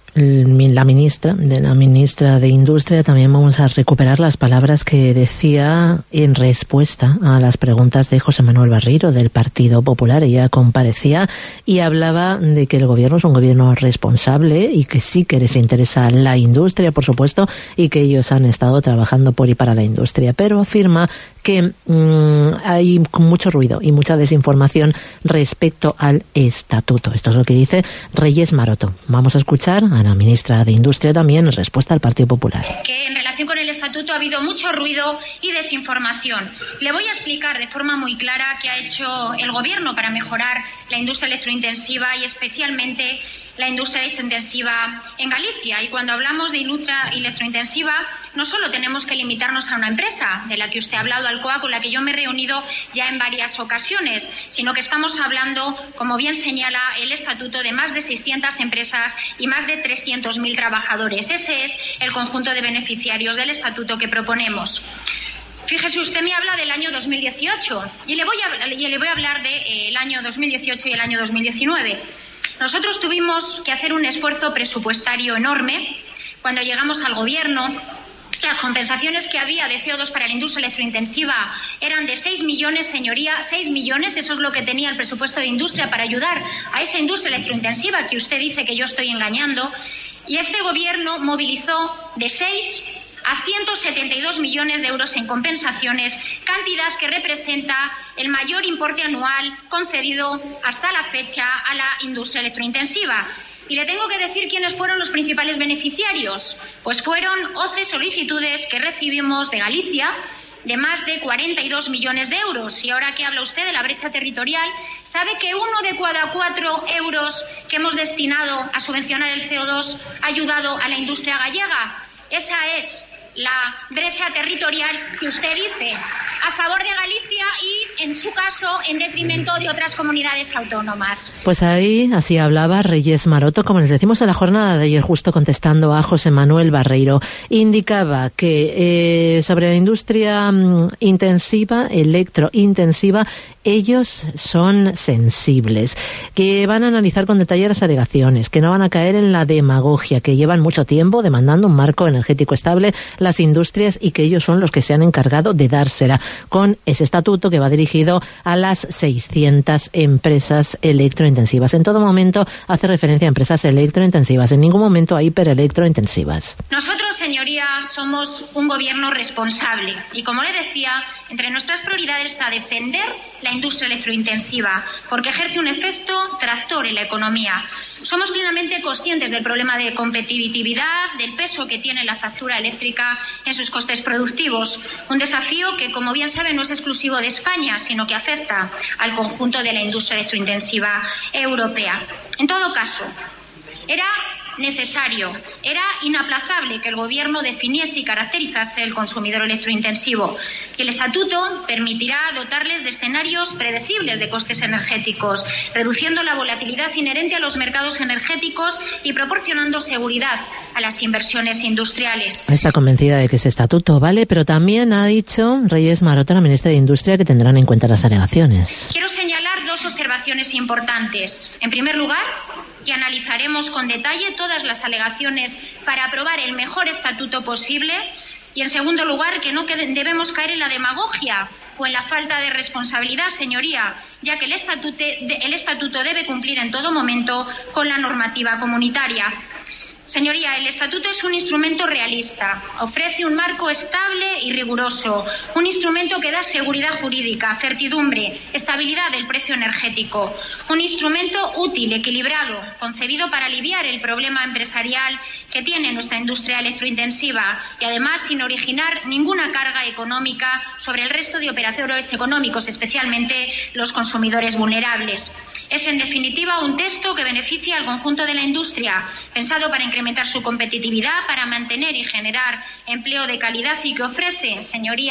la ministra, de la ministra de Industria. También vamos a recuperar las palabras que decía en respuesta a las preguntas de José Manuel Barreiro del Partido Popular. Ella comparecía y hablaba de que el gobierno es un gobierno responsable y que sí que les interesa la industria, por supuesto, y que ellos han estado trabajando por y para la industria, pero afirma que mmm, hay mucho ruido y mucha desinformación respecto al estatuto. Esto es lo que dice Reyes Maroto. Vamos a escuchar a la ministra de Industria también en respuesta al Partido Popular. Que en relación con el estatuto ha habido mucho ruido y desinformación. Le voy a explicar de forma muy clara qué ha hecho el gobierno para mejorar la industria electrointensiva y especialmente la industria electrointensiva en Galicia. Y cuando hablamos de industria electrointensiva, no solo tenemos que limitarnos a una empresa, de la que usted ha hablado, Alcoa, con la que yo me he reunido ya en varias ocasiones, sino que estamos hablando, como bien señala el estatuto, de más de seiscientas empresas y más de trescientos mil trabajadores. Ese es el conjunto de beneficiarios del estatuto que proponemos. Fíjese, usted me habla del año dos mil dieciocho y le voy a, y le voy a hablar del año dos mil dieciocho y el año dos mil diecinueve. Nosotros tuvimos que hacer un esfuerzo presupuestario enorme cuando llegamos al gobierno. Las compensaciones que había de C O dos para la industria electrointensiva eran de seis millones, señoría, seis millones, eso es lo que tenía el presupuesto de industria para ayudar a esa industria electrointensiva que usted dice que yo estoy engañando, y este gobierno movilizó de seis a ciento setenta y dos millones de euros en compensaciones, cantidad que representa el mayor importe anual concedido hasta la fecha a la industria electrointensiva. Y le tengo que decir quiénes fueron los principales beneficiarios. Pues fueron once solicitudes que recibimos de Galicia, de más de cuarenta y dos millones de euros. Y ahora que habla usted de la brecha territorial, ¿sabe que uno de cada cuatro euros que hemos destinado a subvencionar el C O dos ha ayudado a la industria gallega? Esa es la brecha territorial que usted dice, a favor de Galicia y, en su caso, en detrimento de otras comunidades autónomas. Pues ahí, así hablaba Reyes Maroto, como les decimos en la jornada de ayer, justo contestando a José Manuel Barreiro. Indicaba que eh, sobre la industria mm, intensiva, electrointensiva, ellos son sensibles, que van a analizar con detalle las alegaciones, que no van a caer en la demagogia, que llevan mucho tiempo demandando un marco energético estable las industrias y que ellos son los que se han encargado de dársela con ese estatuto que va dirigido a las seiscientas empresas electrointensivas. En todo momento hace referencia a empresas electrointensivas, en ningún momento a hiperelectrointensivas. Nosotros, señoría, somos un gobierno responsable y, como le decía, entre nuestras prioridades está defender la industria electrointensiva, porque ejerce un efecto tractor en la economía. Somos plenamente conscientes del problema de competitividad, del peso que tiene la factura eléctrica en sus costes productivos. Un desafío que, como bien saben, no es exclusivo de España, sino que afecta al conjunto de la industria electrointensiva europea. En todo caso, era necesario, era inaplazable que el Gobierno definiese y caracterizase el consumidor electrointensivo. Y el Estatuto permitirá dotarles de escenarios predecibles de costes energéticos, reduciendo la volatilidad inherente a los mercados energéticos y proporcionando seguridad a las inversiones industriales. Está convencida de que ese estatuto vale, pero también ha dicho Reyes Maroto, la ministra de Industria, que tendrán en cuenta las alegaciones. Quiero señalar dos observaciones importantes. En primer lugar, que analizaremos con detalle todas las alegaciones para aprobar el mejor estatuto posible. Y, en segundo lugar, que no debemos caer en la demagogia o en la falta de responsabilidad, señoría, ya que el estatuto, el estatuto debe cumplir en todo momento con la normativa comunitaria. Señoría, el estatuto es un instrumento realista, ofrece un marco estable y riguroso, un instrumento que da seguridad jurídica, certidumbre, estabilidad del precio energético, un instrumento útil, equilibrado, concebido para aliviar el problema empresarial que tiene nuestra industria electrointensiva y, además, sin originar ninguna carga económica sobre el resto de operadores económicos, especialmente los consumidores vulnerables. Es, en definitiva, un texto que beneficia al conjunto de la industria, pensado para incrementar su competitividad, para mantener y generar empleo de calidad y que ofrece, señoría,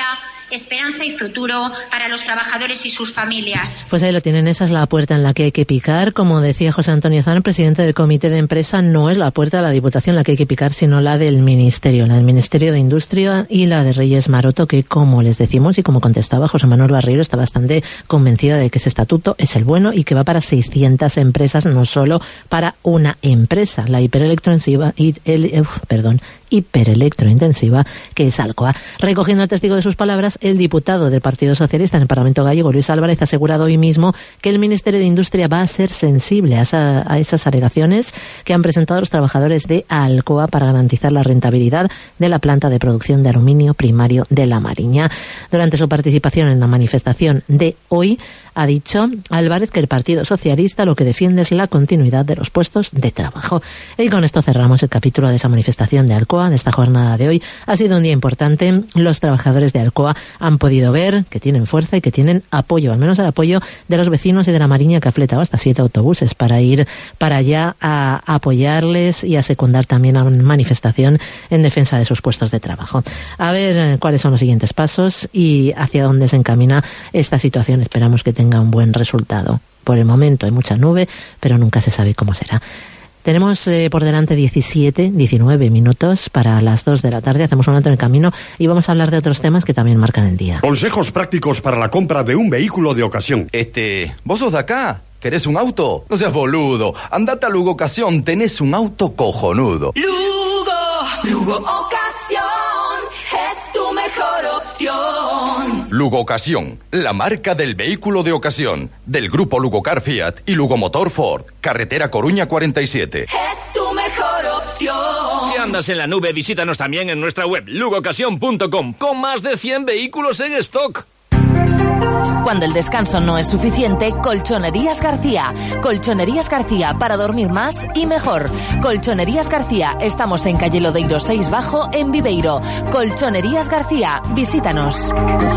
esperanza y futuro para los trabajadores y sus familias. Pues ahí lo tienen, esa es la puerta en la que hay que picar. Como decía José Antonio Zan, presidente del Comité de Empresa, no es la puerta de la Diputación la que hay que picar, sino la del Ministerio, la del Ministerio de Industria y la de Reyes Maroto, que, como les decimos y como contestaba José Manuel Barreiro, está bastante convencida de que ese estatuto es el bueno y que va para seiscientas empresas, no solo para una empresa, la hiperelectrointensiva y el, uf, perdón, hiperelectrointensiva, que es Alcoa. Recogiendo el testigo de sus palabras, el diputado del Partido Socialista en el Parlamento gallego, Luis Álvarez, ha asegurado hoy mismo que el Ministerio de Industria va a ser sensible a, esa, a esas alegaciones que han presentado los trabajadores de Alcoa para garantizar la rentabilidad de la planta de producción de aluminio primario de La Mariña. Durante su participación en la manifestación de hoy, ha dicho Álvarez que el Partido Socialista lo que defiende es la continuidad de los puestos de trabajo. Y con esto cerramos el capítulo de esa manifestación de Alcoa, de esta jornada de hoy. Ha sido un día importante. Los trabajadores de Alcoa han podido ver que tienen fuerza y que tienen apoyo, al menos el apoyo de los vecinos y de La Mariña, que ha fletado hasta siete autobuses para ir para allá a apoyarles y a secundar también a una manifestación en defensa de sus puestos de trabajo. A ver cuáles son los siguientes pasos y hacia dónde se encamina esta situación. Esperamos que tenga un buen resultado. Por el momento hay mucha nube, pero nunca se sabe cómo será. Tenemos eh, por delante diecisiete, diecinueve minutos para las dos de la tarde. Hacemos un alto en el camino y vamos a hablar de otros temas que también marcan el día. Consejos prácticos para la compra de un vehículo de ocasión. Este, ¿vos sos de acá? ¿Querés un auto? No seas boludo. Andate a Lugo Ocasión, tenés un auto cojonudo. Lugo, Lugo Ocasión es tu mejor opción. Lugo Ocasión, la marca del vehículo de ocasión, del grupo Lugo Car Fiat y Lugo Motor Ford, carretera Coruña cuarenta y siete. Es tu mejor opción. Si andas en la nube, visítanos también en nuestra web lugo ocasión punto com, con más de cien vehículos en stock. Cuando el descanso no es suficiente, Colchonerías García. Colchonerías García, para dormir más y mejor. Colchonerías García, estamos en calle Lodeiro seis Bajo, en Viveiro. Colchonerías García, visítanos.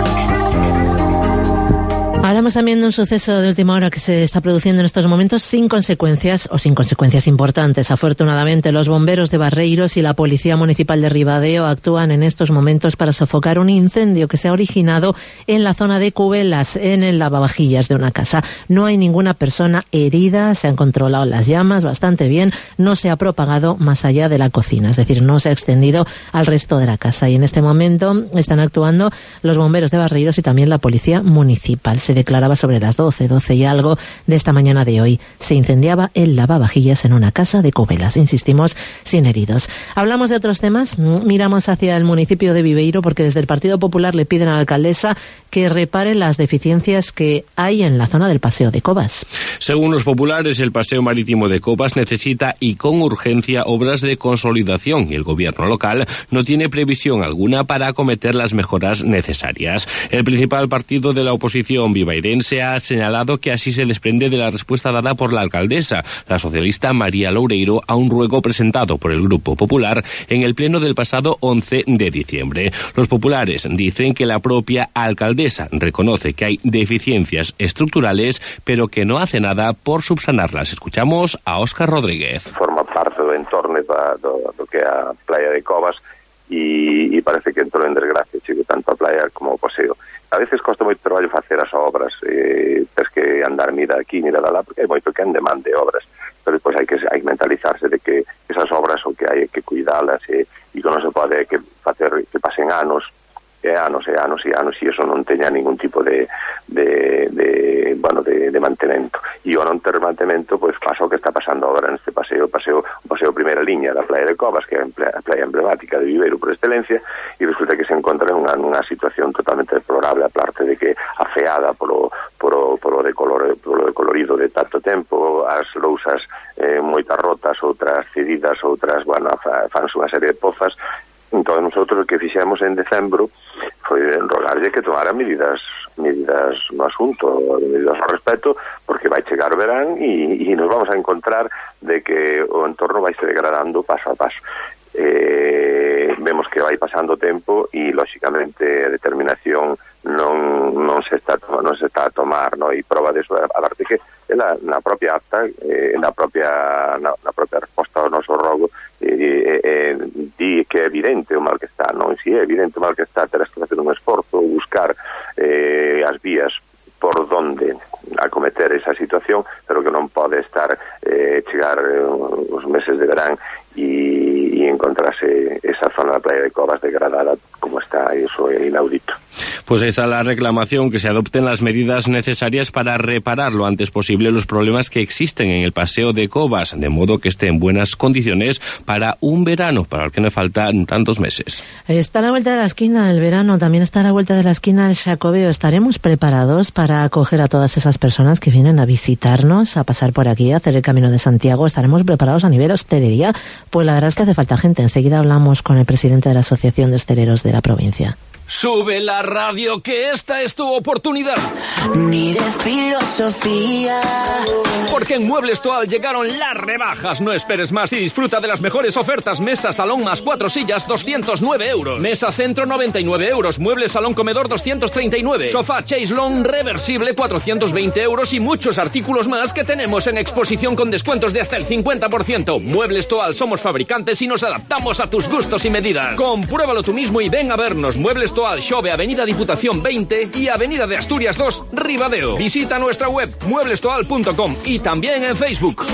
Hablamos también de un suceso de última hora que se está produciendo en estos momentos sin consecuencias o sin consecuencias importantes. Afortunadamente, los bomberos de Barreiros y la Policía Municipal de Ribadeo actúan en estos momentos para sofocar un incendio que se ha originado en la zona de Cubelas, en el lavavajillas de una casa. No hay ninguna persona herida, se han controlado las llamas bastante bien, no se ha propagado más allá de la cocina, es decir, no se ha extendido al resto de la casa. Y en este momento están actuando los bomberos de Barreiros y también la Policía Municipal. Se declaraba sobre las doce, doce y algo de esta mañana de hoy. Se incendiaba el lavavajillas en una casa de Cubelas. Insistimos, sin heridos. Hablamos de otros temas. Miramos hacia el municipio de Viveiro porque desde el Partido Popular le piden a la alcaldesa que repare las deficiencias que hay en la zona del Paseo de Cobas. Según los populares, el Paseo Marítimo de Cobas necesita y con urgencia obras de consolidación y el gobierno local no tiene previsión alguna para acometer las mejoras necesarias. El principal partido de la oposición vivairense ha señalado que así se desprende de la respuesta dada por la alcaldesa, la socialista María Loureiro, a un ruego presentado por el Grupo Popular en el pleno del pasado once de diciembre. Los populares dicen que la propia alcaldesa reconoce que hay deficiencias estructurales, pero que no hace nada por subsanarlas. Escuchamos a Óscar Rodríguez. Forma parte do entorno da, do, do que é a playa de Cobas e, e parece que entrou en desgracia, chico, tanto a playa como o paseo. A veces costa moito traballo facer as obras, eh, tens que andar mira aquí, mira lá, porque hai moito que en demande obras, pero depois hai que, hai que mentalizarse de que esas obras o que hai que cuidalas e, e que non se pode que facer que pasen anos e anos e anos e anos e eso non teña ningún tipo de, de, de bueno, de, de mantemento. E o non ter mantemento, pois pasa o que está pasando agora neste paseo, paseo, o paseo primeira liña da playa de Cobas, que é a playa emblemática de Viveiro por excelencia, e resulta que se encontra nunha, nunha situación totalmente deplorable, a parte de que afeada polo, polo, polo, decolor, polo decolorido de tanto tempo, as lousas eh, moitas rotas, outras cedidas, outras, bueno, fanse unha serie de pozas. Entón, nosotros o que fixemos en decembro foi rogarlle que tomara medidas medidas no asunto, medidas ao respecto, porque vai chegar o verán e, e nos vamos a encontrar de que o entorno vai se degradando paso a paso. Eh, vemos que vai pasando o tempo e, lóxicamente, a determinación non, non se está non se está a tomar, no? E prova deso, a parte que na, na propia acta, eh, na propia na, na propia resposta ao noso rogo, eh, eh, di que é evidente o mal que está, non? Si é evidente o mal que está, terás que facer un esforzo, buscar eh, as vías por donde acometer esa situación, pero que non pode estar eh, chegar eh, os meses de verán e, e encontrarse esa zona da playa de Covas degradada como está, eso é inaudito. Pues ahí está la reclamación, que se adopten las medidas necesarias para reparar lo antes posible los problemas que existen en el paseo de Covas, de modo que esté en buenas condiciones para un verano, para el que no faltan tantos meses. Está a la vuelta de la esquina el verano, también está a la vuelta de la esquina el Xacobeo. ¿Estaremos preparados para acoger a todas esas personas que vienen a visitarnos, a pasar por aquí, a hacer el Camino de Santiago? ¿Estaremos preparados a nivel hostelería? Pues la verdad es que hace falta gente. Enseguida hablamos con el presidente de la Asociación de Hosteleros de la provincia. Sube la radio, que esta es tu oportunidad. Ni de filosofía. Porque en Muebles Toal llegaron las rebajas. No esperes más y disfruta de las mejores ofertas. Mesa salón más cuatro sillas, doscientos nueve euros. Mesa centro, noventa y nueve euros. Mueble salón comedor, doscientos treinta y nueve. Sofá Chase Long reversible, cuatrocientos veinte euros. Y muchos artículos más que tenemos en exposición con descuentos de hasta el cincuenta por ciento. Muebles Toal, somos fabricantes y nos adaptamos a tus gustos y medidas. Compruébalo tú mismo y ven a vernos. Muebles Toal, Xove, Avenida Diputación veinte y Avenida de Asturias dos, Ribadeo. Visita nuestra web muebles toal punto com y también en Facebook.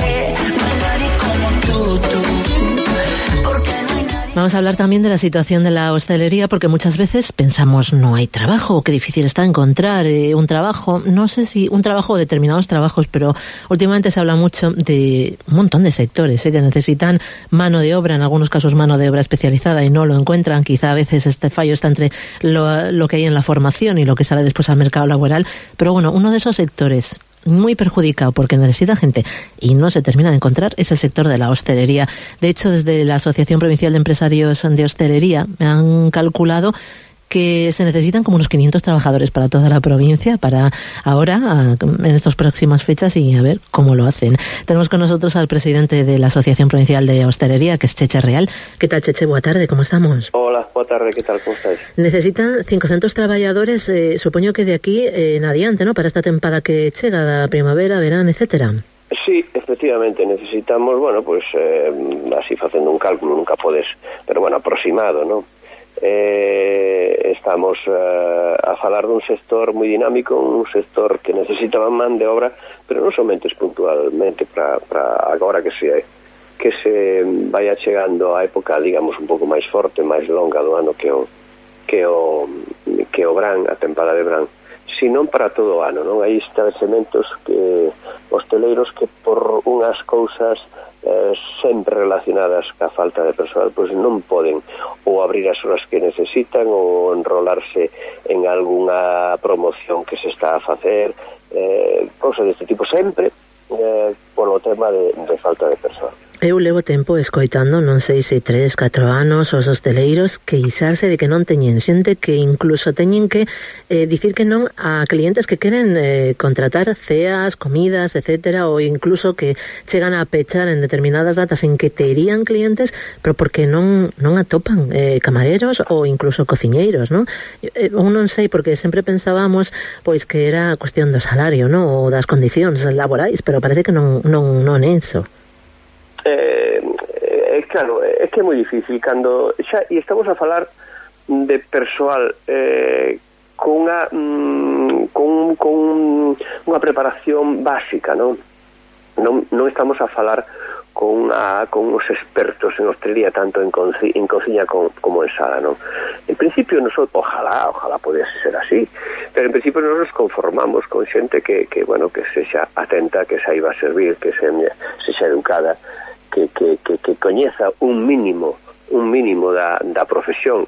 Vamos a hablar también de la situación de la hostelería, porque muchas veces pensamos no hay trabajo, qué difícil está encontrar eh, un trabajo, no sé si un trabajo o determinados trabajos, pero últimamente se habla mucho de un montón de sectores eh, que necesitan mano de obra, en algunos casos mano de obra especializada y no lo encuentran. Quizá a veces este fallo está entre lo, lo que hay en la formación y lo que sale después al mercado laboral, pero bueno, uno de esos sectores muy perjudicado porque necesita gente y no se termina de encontrar es el sector de la hostelería. De hecho, desde la Asociación Provincial de Empresarios de Hostelería me han calculado que se necesitan como unos quinientos trabajadores para toda la provincia, para ahora, en estas próximas fechas, y a ver cómo lo hacen. Tenemos con nosotros al presidente de la Asociación Provincial de Hostelería, que es Cheche Real. ¿Qué tal, Cheche? Boa tarde, ¿cómo estamos? Hola, boa tarde, ¿qué tal? ¿Cómo estáis? Necesitan cincocentos traballadores, eh, supoño que de aquí eh, en adiante, ¿no?, para esta tempada que chega da primavera, verán, etcétera. Sí, efectivamente, necesitamos, bueno, pues eh, así facendo un cálculo, nunca podes, pero bueno, aproximado, ¿no? Eh, estamos eh, a falar dun sector moi dinámico, un sector que necesita man de obra, pero non somente puntualmente para agora que se que se vaya chegando a época, digamos, un pouco máis forte, máis longa do ano que o que o que o verán, a tempada de verán, sino para todo o ano, non? Hai establecementos que hosteleiros que por unhas cousas Eh, sempre relacionadas ca falta de persoal, pois non poden ou abrir as horas que necesitan ou enrolarse en algunha promoción que se está a facer, eh, cousas deste tipo, sempre eh, polo tema de, de falta de persoal. Eu levo tempo escoitando, non sei se tres, catro anos, os hosteleiros queixarse de que non teñen xente, que incluso teñen que eh, dicir que non a clientes que queren eh, contratar ceas, comidas, etcétera, ou incluso que chegan a pechar en determinadas datas en que terían clientes, pero porque non non atopan eh, camareros ou incluso cociñeiros, non? Eh, un non sei, porque sempre pensábamos pois que era cuestión do salario, non, ou das condicións laborais, pero parece que non non non é iso. Eh, eh, claro, é que é moi difícil cando xa, e estamos a falar de persoal eh, con unha mm, con, con unha preparación básica, non? Non, non estamos a falar con, a, con os expertos en hostelería tanto en, coci, en cociña como, como en sala, non? En principio nosotros, ojalá, ojalá podese ser así, pero en principio nos nos conformamos con xente que, que bueno, que sexa atenta, que saiba servir, que sexa, sexa educada, que, que, que, que coñeza un mínimo un mínimo da, da profesión,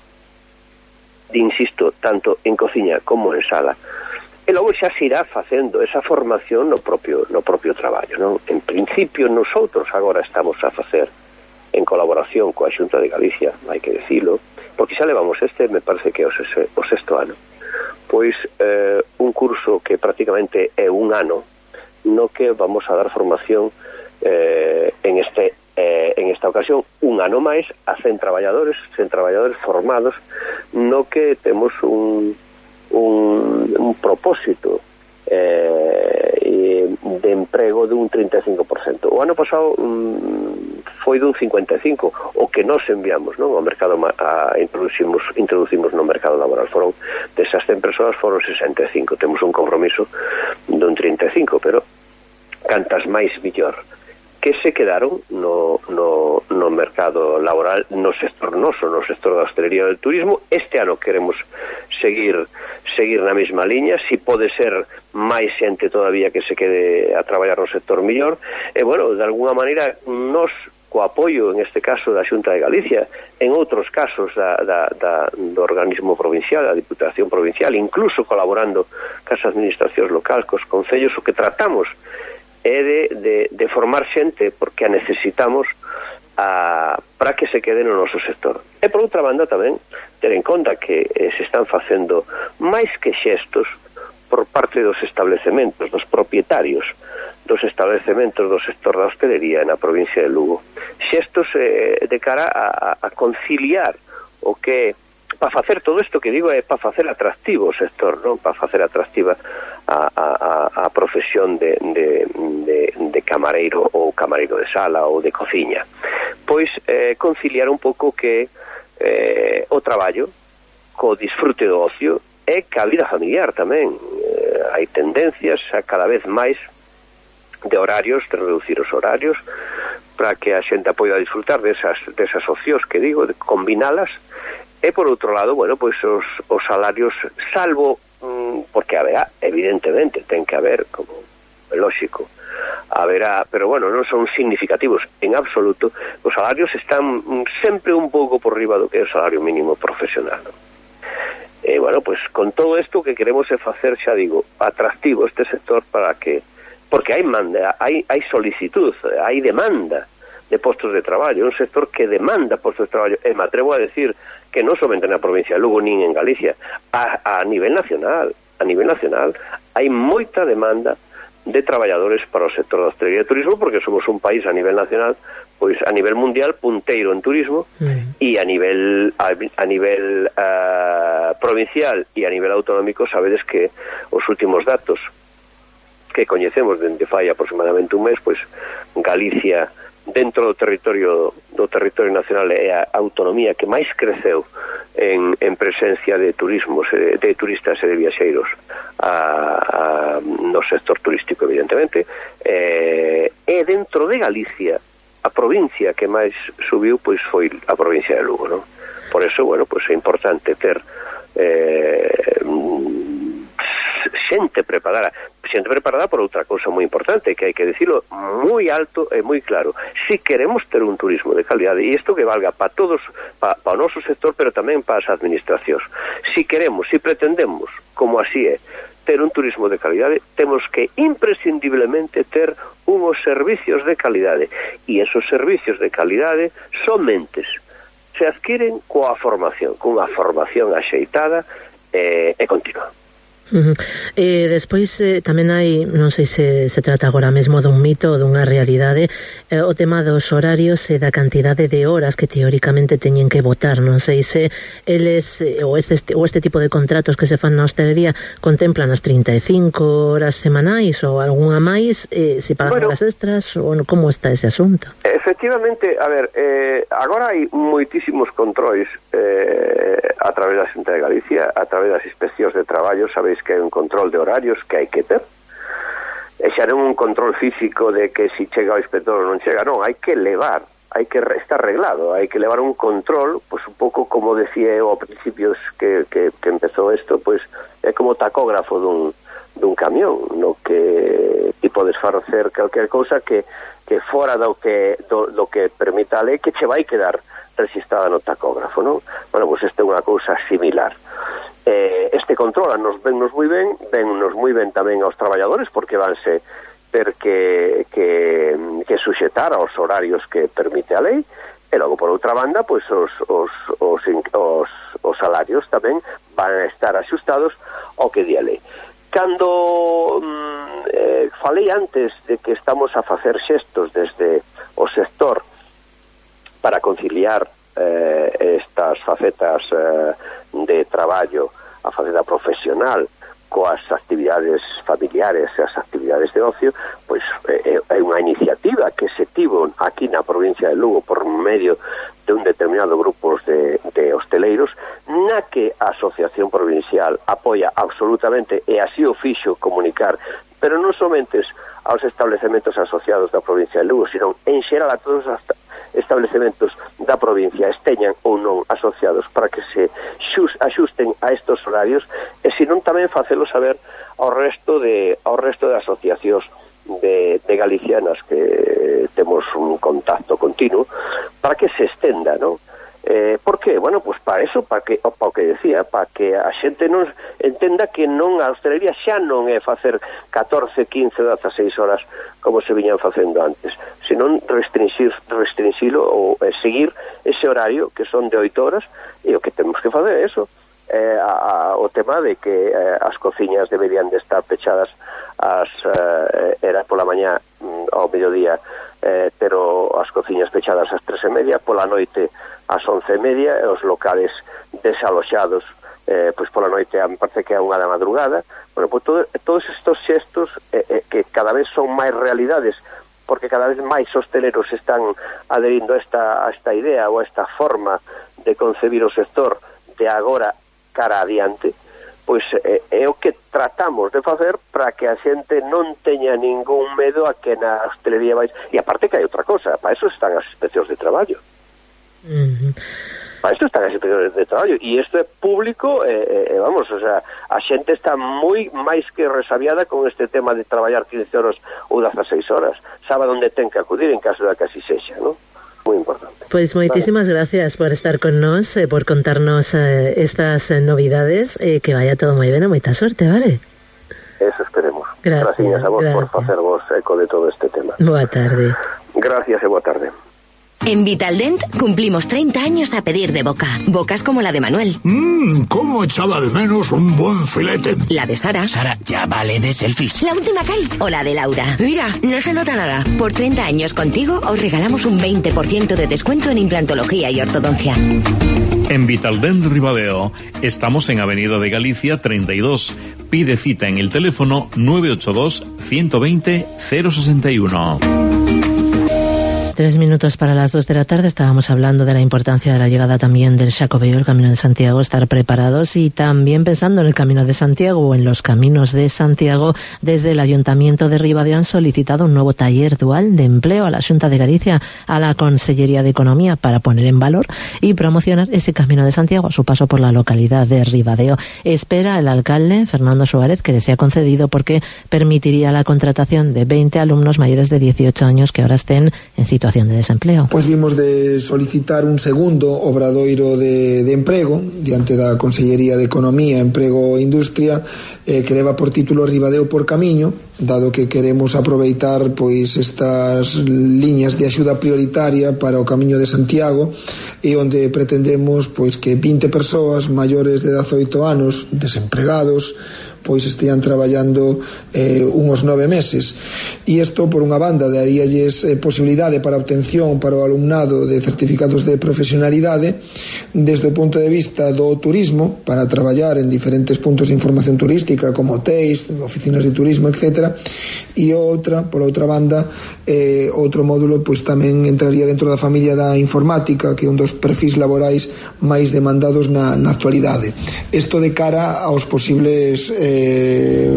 insisto, tanto en cociña como en sala, e logo xa se irá facendo esa formación no propio no propio traballo, non? En principio nosotros agora estamos a facer en colaboración coa Xunta de Galicia, hai que decilo, porque xa levamos este, me parece que é o, sese, o sexto ano, pois eh, un curso que prácticamente é un ano no que vamos a dar formación eh, en este eh, en esta ocasión un ano máis a cen traballadores, cen traballadores formados, no que temos un un, un propósito eh, de emprego de un treinta e cinco por ciento. O ano pasado um, foi dun cincuenta e cinco, o que nós enviamos, non, ao mercado a, introducimos, introducimos no mercado laboral. Foron, desas cen persoas foron sesenta e cinco, temos un compromiso dun trinta e cinco, pero cantas máis millor, que se quedaron no, no, no mercado laboral, no sector noso, no sector da hostelería e do turismo. Este ano queremos seguir seguir na mesma liña, si pode ser máis xente todavía que se quede a traballar no sector millor, e, bueno, de alguna maneira, nos, co apoio, en este caso, da Xunta de Galicia, en outros casos da, da, da, do organismo provincial, da Diputación Provincial, incluso colaborando cas administracións locais, cos concellos, o que tratamos é de, de, de formar xente porque a necesitamos a, para que se quede no noso sector. E por outra banda tamén ter en conta que eh, se están facendo máis que xestos por parte dos establecementos, dos propietarios dos establecementos do sector da hostelería na provincia de Lugo. Xestos eh, de cara a, a conciliar o que para facer todo isto que digo é para facer atractivo o sector, non? Para facer atractiva a, a, a profesión de, de, de, de camareiro ou camareiro de sala ou de cociña. Pois eh, conciliar un pouco que eh, o traballo co disfrute do ocio e ca vida familiar tamén. Eh, hai tendencias a cada vez máis de horarios, de reducir os horarios para que a xente poida disfrutar desas, desas ocios que digo, de combinalas. E por outro lado, bueno, pois os, os salarios, salvo mmm, porque haberá, evidentemente, ten que haber, como é lógico, haberá, pero bueno, non son significativos en absoluto, os salarios están mm, sempre un pouco por riba do que é o salario mínimo profesional, non? E bueno, pois con todo isto que queremos é facer, xa digo, atractivo este sector para que, porque hai manda, hai, hai solicitud, hai demanda de postos de traballo, un sector que demanda postos de traballo, e me atrevo a decir que non somente na provincia de Lugo nin en Galicia, a, a nivel nacional, a nivel nacional, hai moita demanda de traballadores para o sector da hostelería e turismo, porque somos un país a nivel nacional, pois a nivel mundial punteiro en turismo, mm. e a nivel a, a nivel uh, provincial e a nivel autonómico sabedes que os últimos datos que coñecemos dende fai aproximadamente un mes, pois Galicia dentro do territorio do territorio nacional é a autonomía que máis creceu en, en presencia de turismos, de turistas e de viaxeiros a, a, no sector turístico, evidentemente, e, e dentro de Galicia a provincia que máis subiu pois foi a provincia de Lugo, non? Por eso, bueno, pois é importante ter eh, xente preparada, xente preparada por outra cousa moi importante, que hai que decirlo moi alto e moi claro. Si queremos ter un turismo de calidade, e isto que valga para todos, para pa o noso sector, pero tamén para as administracións. Si queremos, si pretendemos, como así é, ter un turismo de calidade, temos que imprescindiblemente ter unhos servicios de calidade, e esos servicios de calidade somente se adquiren coa formación, cunha formación axeitada e, e continua. Uh-huh. E despois eh, tamén hai, non sei se se trata agora mesmo dun mito ou dunha realidade, eh, o tema dos horarios e da cantidade de horas que teóricamente teñen que botar. Non sei se eles eh, ou este ou este tipo de contratos que se fan na hostelería contemplan as trinta e cinco horas semanais ou algunha máis, eh, se pagan bueno, horas extras, ou como está ese asunto? Efectivamente, a ver, eh, agora hai moitísimos controis eh, a través da Xunta de Galicia, a través das inspeccións de traballo. Sabéis que hai un control de horarios que hai que ter, e xa non un control físico de que si chega o inspector ou non chega, non, hai que levar, hai que estar arreglado, hai que levar un control, pois un pouco como decía eu ao principios que, que, que empezou isto, pois é como tacógrafo dun, dun camión, no que ti podes facer calquer cousa que, que fora do que, do, do que permita a lei, que che vai quedar registrada no tacógrafo, non? Bueno, pois esta é unha cousa similar. Eh, este control nos vennos moi ben, vennos moi ben tamén aos traballadores, porque vanse ter que, que, que suxetar aos horarios que permite a lei, e logo por outra banda, pois os, os, os, os, os salarios tamén van a estar axustados ao que di a lei. Cando mm, eh, falei antes de que estamos a facer xestos desde o sector para conciliar eh, estas facetas eh, de traballo, a faceta profesional coas actividades familiares e as actividades de ocio, pois é, é unha iniciativa que se tivo aquí na provincia de Lugo por medio de un determinado grupo de, de hosteleiros, na que a Asociación Provincial apoia absolutamente, e así o fixo comunicar, pero non somente aos establecementos asociados da provincia de Lugo, sino en xeral a todos os establecementos da provincia esteñan ou non asociados, para que se xus, axusten a estos horarios, e senón tamén facelo saber ao resto de ao resto de asociacións de, de galicianas que temos un contacto continuo, para que se estenda, non? Eh, por qué? Bueno, pues para eso, para que, para o que decía, para que a xente non entenda que non a hostelería xa non é facer catorce, quince, dezaseis horas como se viñan facendo antes, senón restringir, restringilo ou eh, seguir ese horario que son de oito horas, e o que temos que fazer é eso, eh, a, a, o tema de que eh, as cociñas deberían de estar pechadas as, eh, era pola mañá ao mediodía, eh, pero as cociñas pechadas ás tres e media, pola noite ás once e media, e os locales desaloxados eh, pois pola noite, me parece que é unha da madrugada. Bueno, pois todo, todos estes xestos eh, eh, que cada vez son máis realidades, porque cada vez máis hosteleros están adherindo a esta, a esta idea ou a esta forma de concebir o sector de agora cara adiante, pois é, é o que tratamos de facer para que a xente non teña ningún medo a que na hostelería vais. E aparte que hai outra cosa, para eso están as inspeccións de traballo. Uh-huh. Para isto están as inspeccións de traballo, e isto é público, e, e vamos, o sea, a xente está moi máis que resabiada con este tema de traballar quince horas ou dezaseis horas, sabe onde ten que acudir en caso de que así sexa, non? Moi importante. Pois moitísimas vale. gracias por estar con nós, eh, por contarnos eh, estas eh, novidades, eh, que vaya todo moi ben e moita sorte, vale? Eso esperemos. Gracias, gracias a vos gracias. por facervos eco de todo este tema. Boa tarde. Gracias e boa tarde. En Vitaldent cumplimos treinta años a pedir de boca. Bocas como la de Manuel. Mmm, cómo echaba de menos un buen filete. La de Sara. Sara, ya vale de selfies. La última Cari. O la de Laura. Mira, no se nota nada. Por treinta años contigo os regalamos un veinte por ciento de descuento en implantología y ortodoncia. En Vitaldent Ribadeo estamos en Avenida de Galicia treinta y dos. Pide cita en el teléfono nueve ocho dos, ciento veinte, cero sesenta y uno. Tres minutos para las dos de la tarde. Estábamos hablando de la importancia de la llegada también del Xacobeo, el Camino de Santiago, estar preparados, y también pensando en el Camino de Santiago o en los caminos de Santiago. Desde el Ayuntamiento de Ribadeo han solicitado un nuevo taller dual de empleo a la Xunta de Galicia, a la Consellería de Economía, para poner en valor y promocionar ese Camino de Santiago a su paso por la localidad de Ribadeo. Espera el alcalde, Fernando Suárez, que le sea concedido, porque permitiría la contratación de veinte alumnos mayores de dieciocho años que ahora estén en situación de desempleo. Pois vimos de solicitar un segundo obradoiro de, de emprego diante da Consellería de Economía, Emprego e Industria, eh, que leva por título Ribadeo por Camiño, dado que queremos aproveitar pois estas liñas de axuda prioritaria para o Camiño de Santiago, e onde pretendemos pois que vinte persoas maiores de dezaoito anos desempregados pois estean traballando eh, unos nove meses, e isto por unha banda daríalles eh, posibilidade para a obtención para o alumnado de certificados de profesionalidade desde o punto de vista do turismo, para traballar en diferentes puntos de información turística como hotéis, oficinas de turismo, etcétera, e outra, por outra banda, eh, outro módulo pois tamén entraría dentro da familia da informática, que é un dos perfis laborais máis demandados na, na actualidade. Isto de cara aos posibles eh, Eh,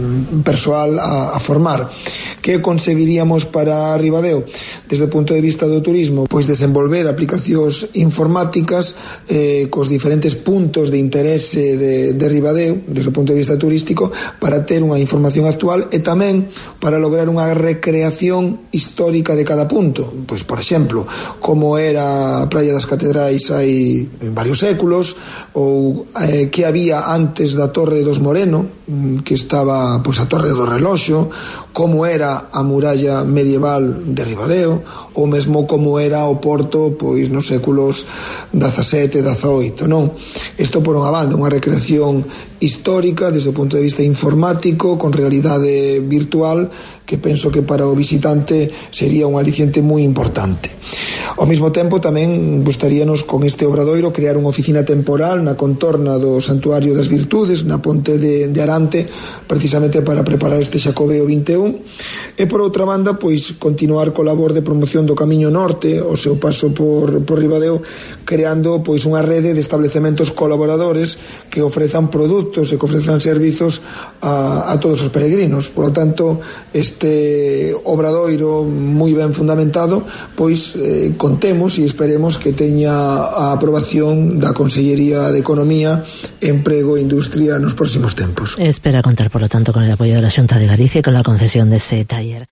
persoal a, a formar. Que conseguiríamos para Ribadeo desde o punto de vista do turismo? Pois desenvolver aplicacións informáticas eh, cos diferentes puntos de interese de, de Ribadeo desde o punto de vista turístico, para ter unha información actual e tamén para lograr unha recreación histórica de cada punto. Pois, por exemplo, como era a Praia das Catedrais hai varios séculos, ou eh, que había antes da Torre dos Moreno, que estaba pois a Torre do Reloxo, como era a muralla medieval de Ribadeo, ou mesmo como era o porto pois nos séculos dezasete, dezaoito, non? Isto por unha banda, unha recreación histórica desde o punto de vista informático, con realidade virtual, que penso que para o visitante sería un aliciente moi importante. Ao mesmo tempo tamén gustaríanos con este obradoiro crear unha oficina temporal na contorna do Santuario das Virtudes, na ponte de, de Arante, precisamente para preparar este Xacobeo vinte e un, e por outra banda pois continuar co labor de promoción do Camiño Norte, o seu paso por, por Ribadeo, creando pois unha rede de establecementos colaboradores que ofrezan produtos e que ofrezan servizos a, a todos os peregrinos. Por lo tanto, este obradoiro moi ben fundamentado, pois eh, contemos e esperemos que teña a aprobación da Consellería de Economía, Emprego e Industria nos próximos tempos. Espera contar, por lo tanto, con el apoyo de la Xunta de Galicia y con la concesión de ese taller.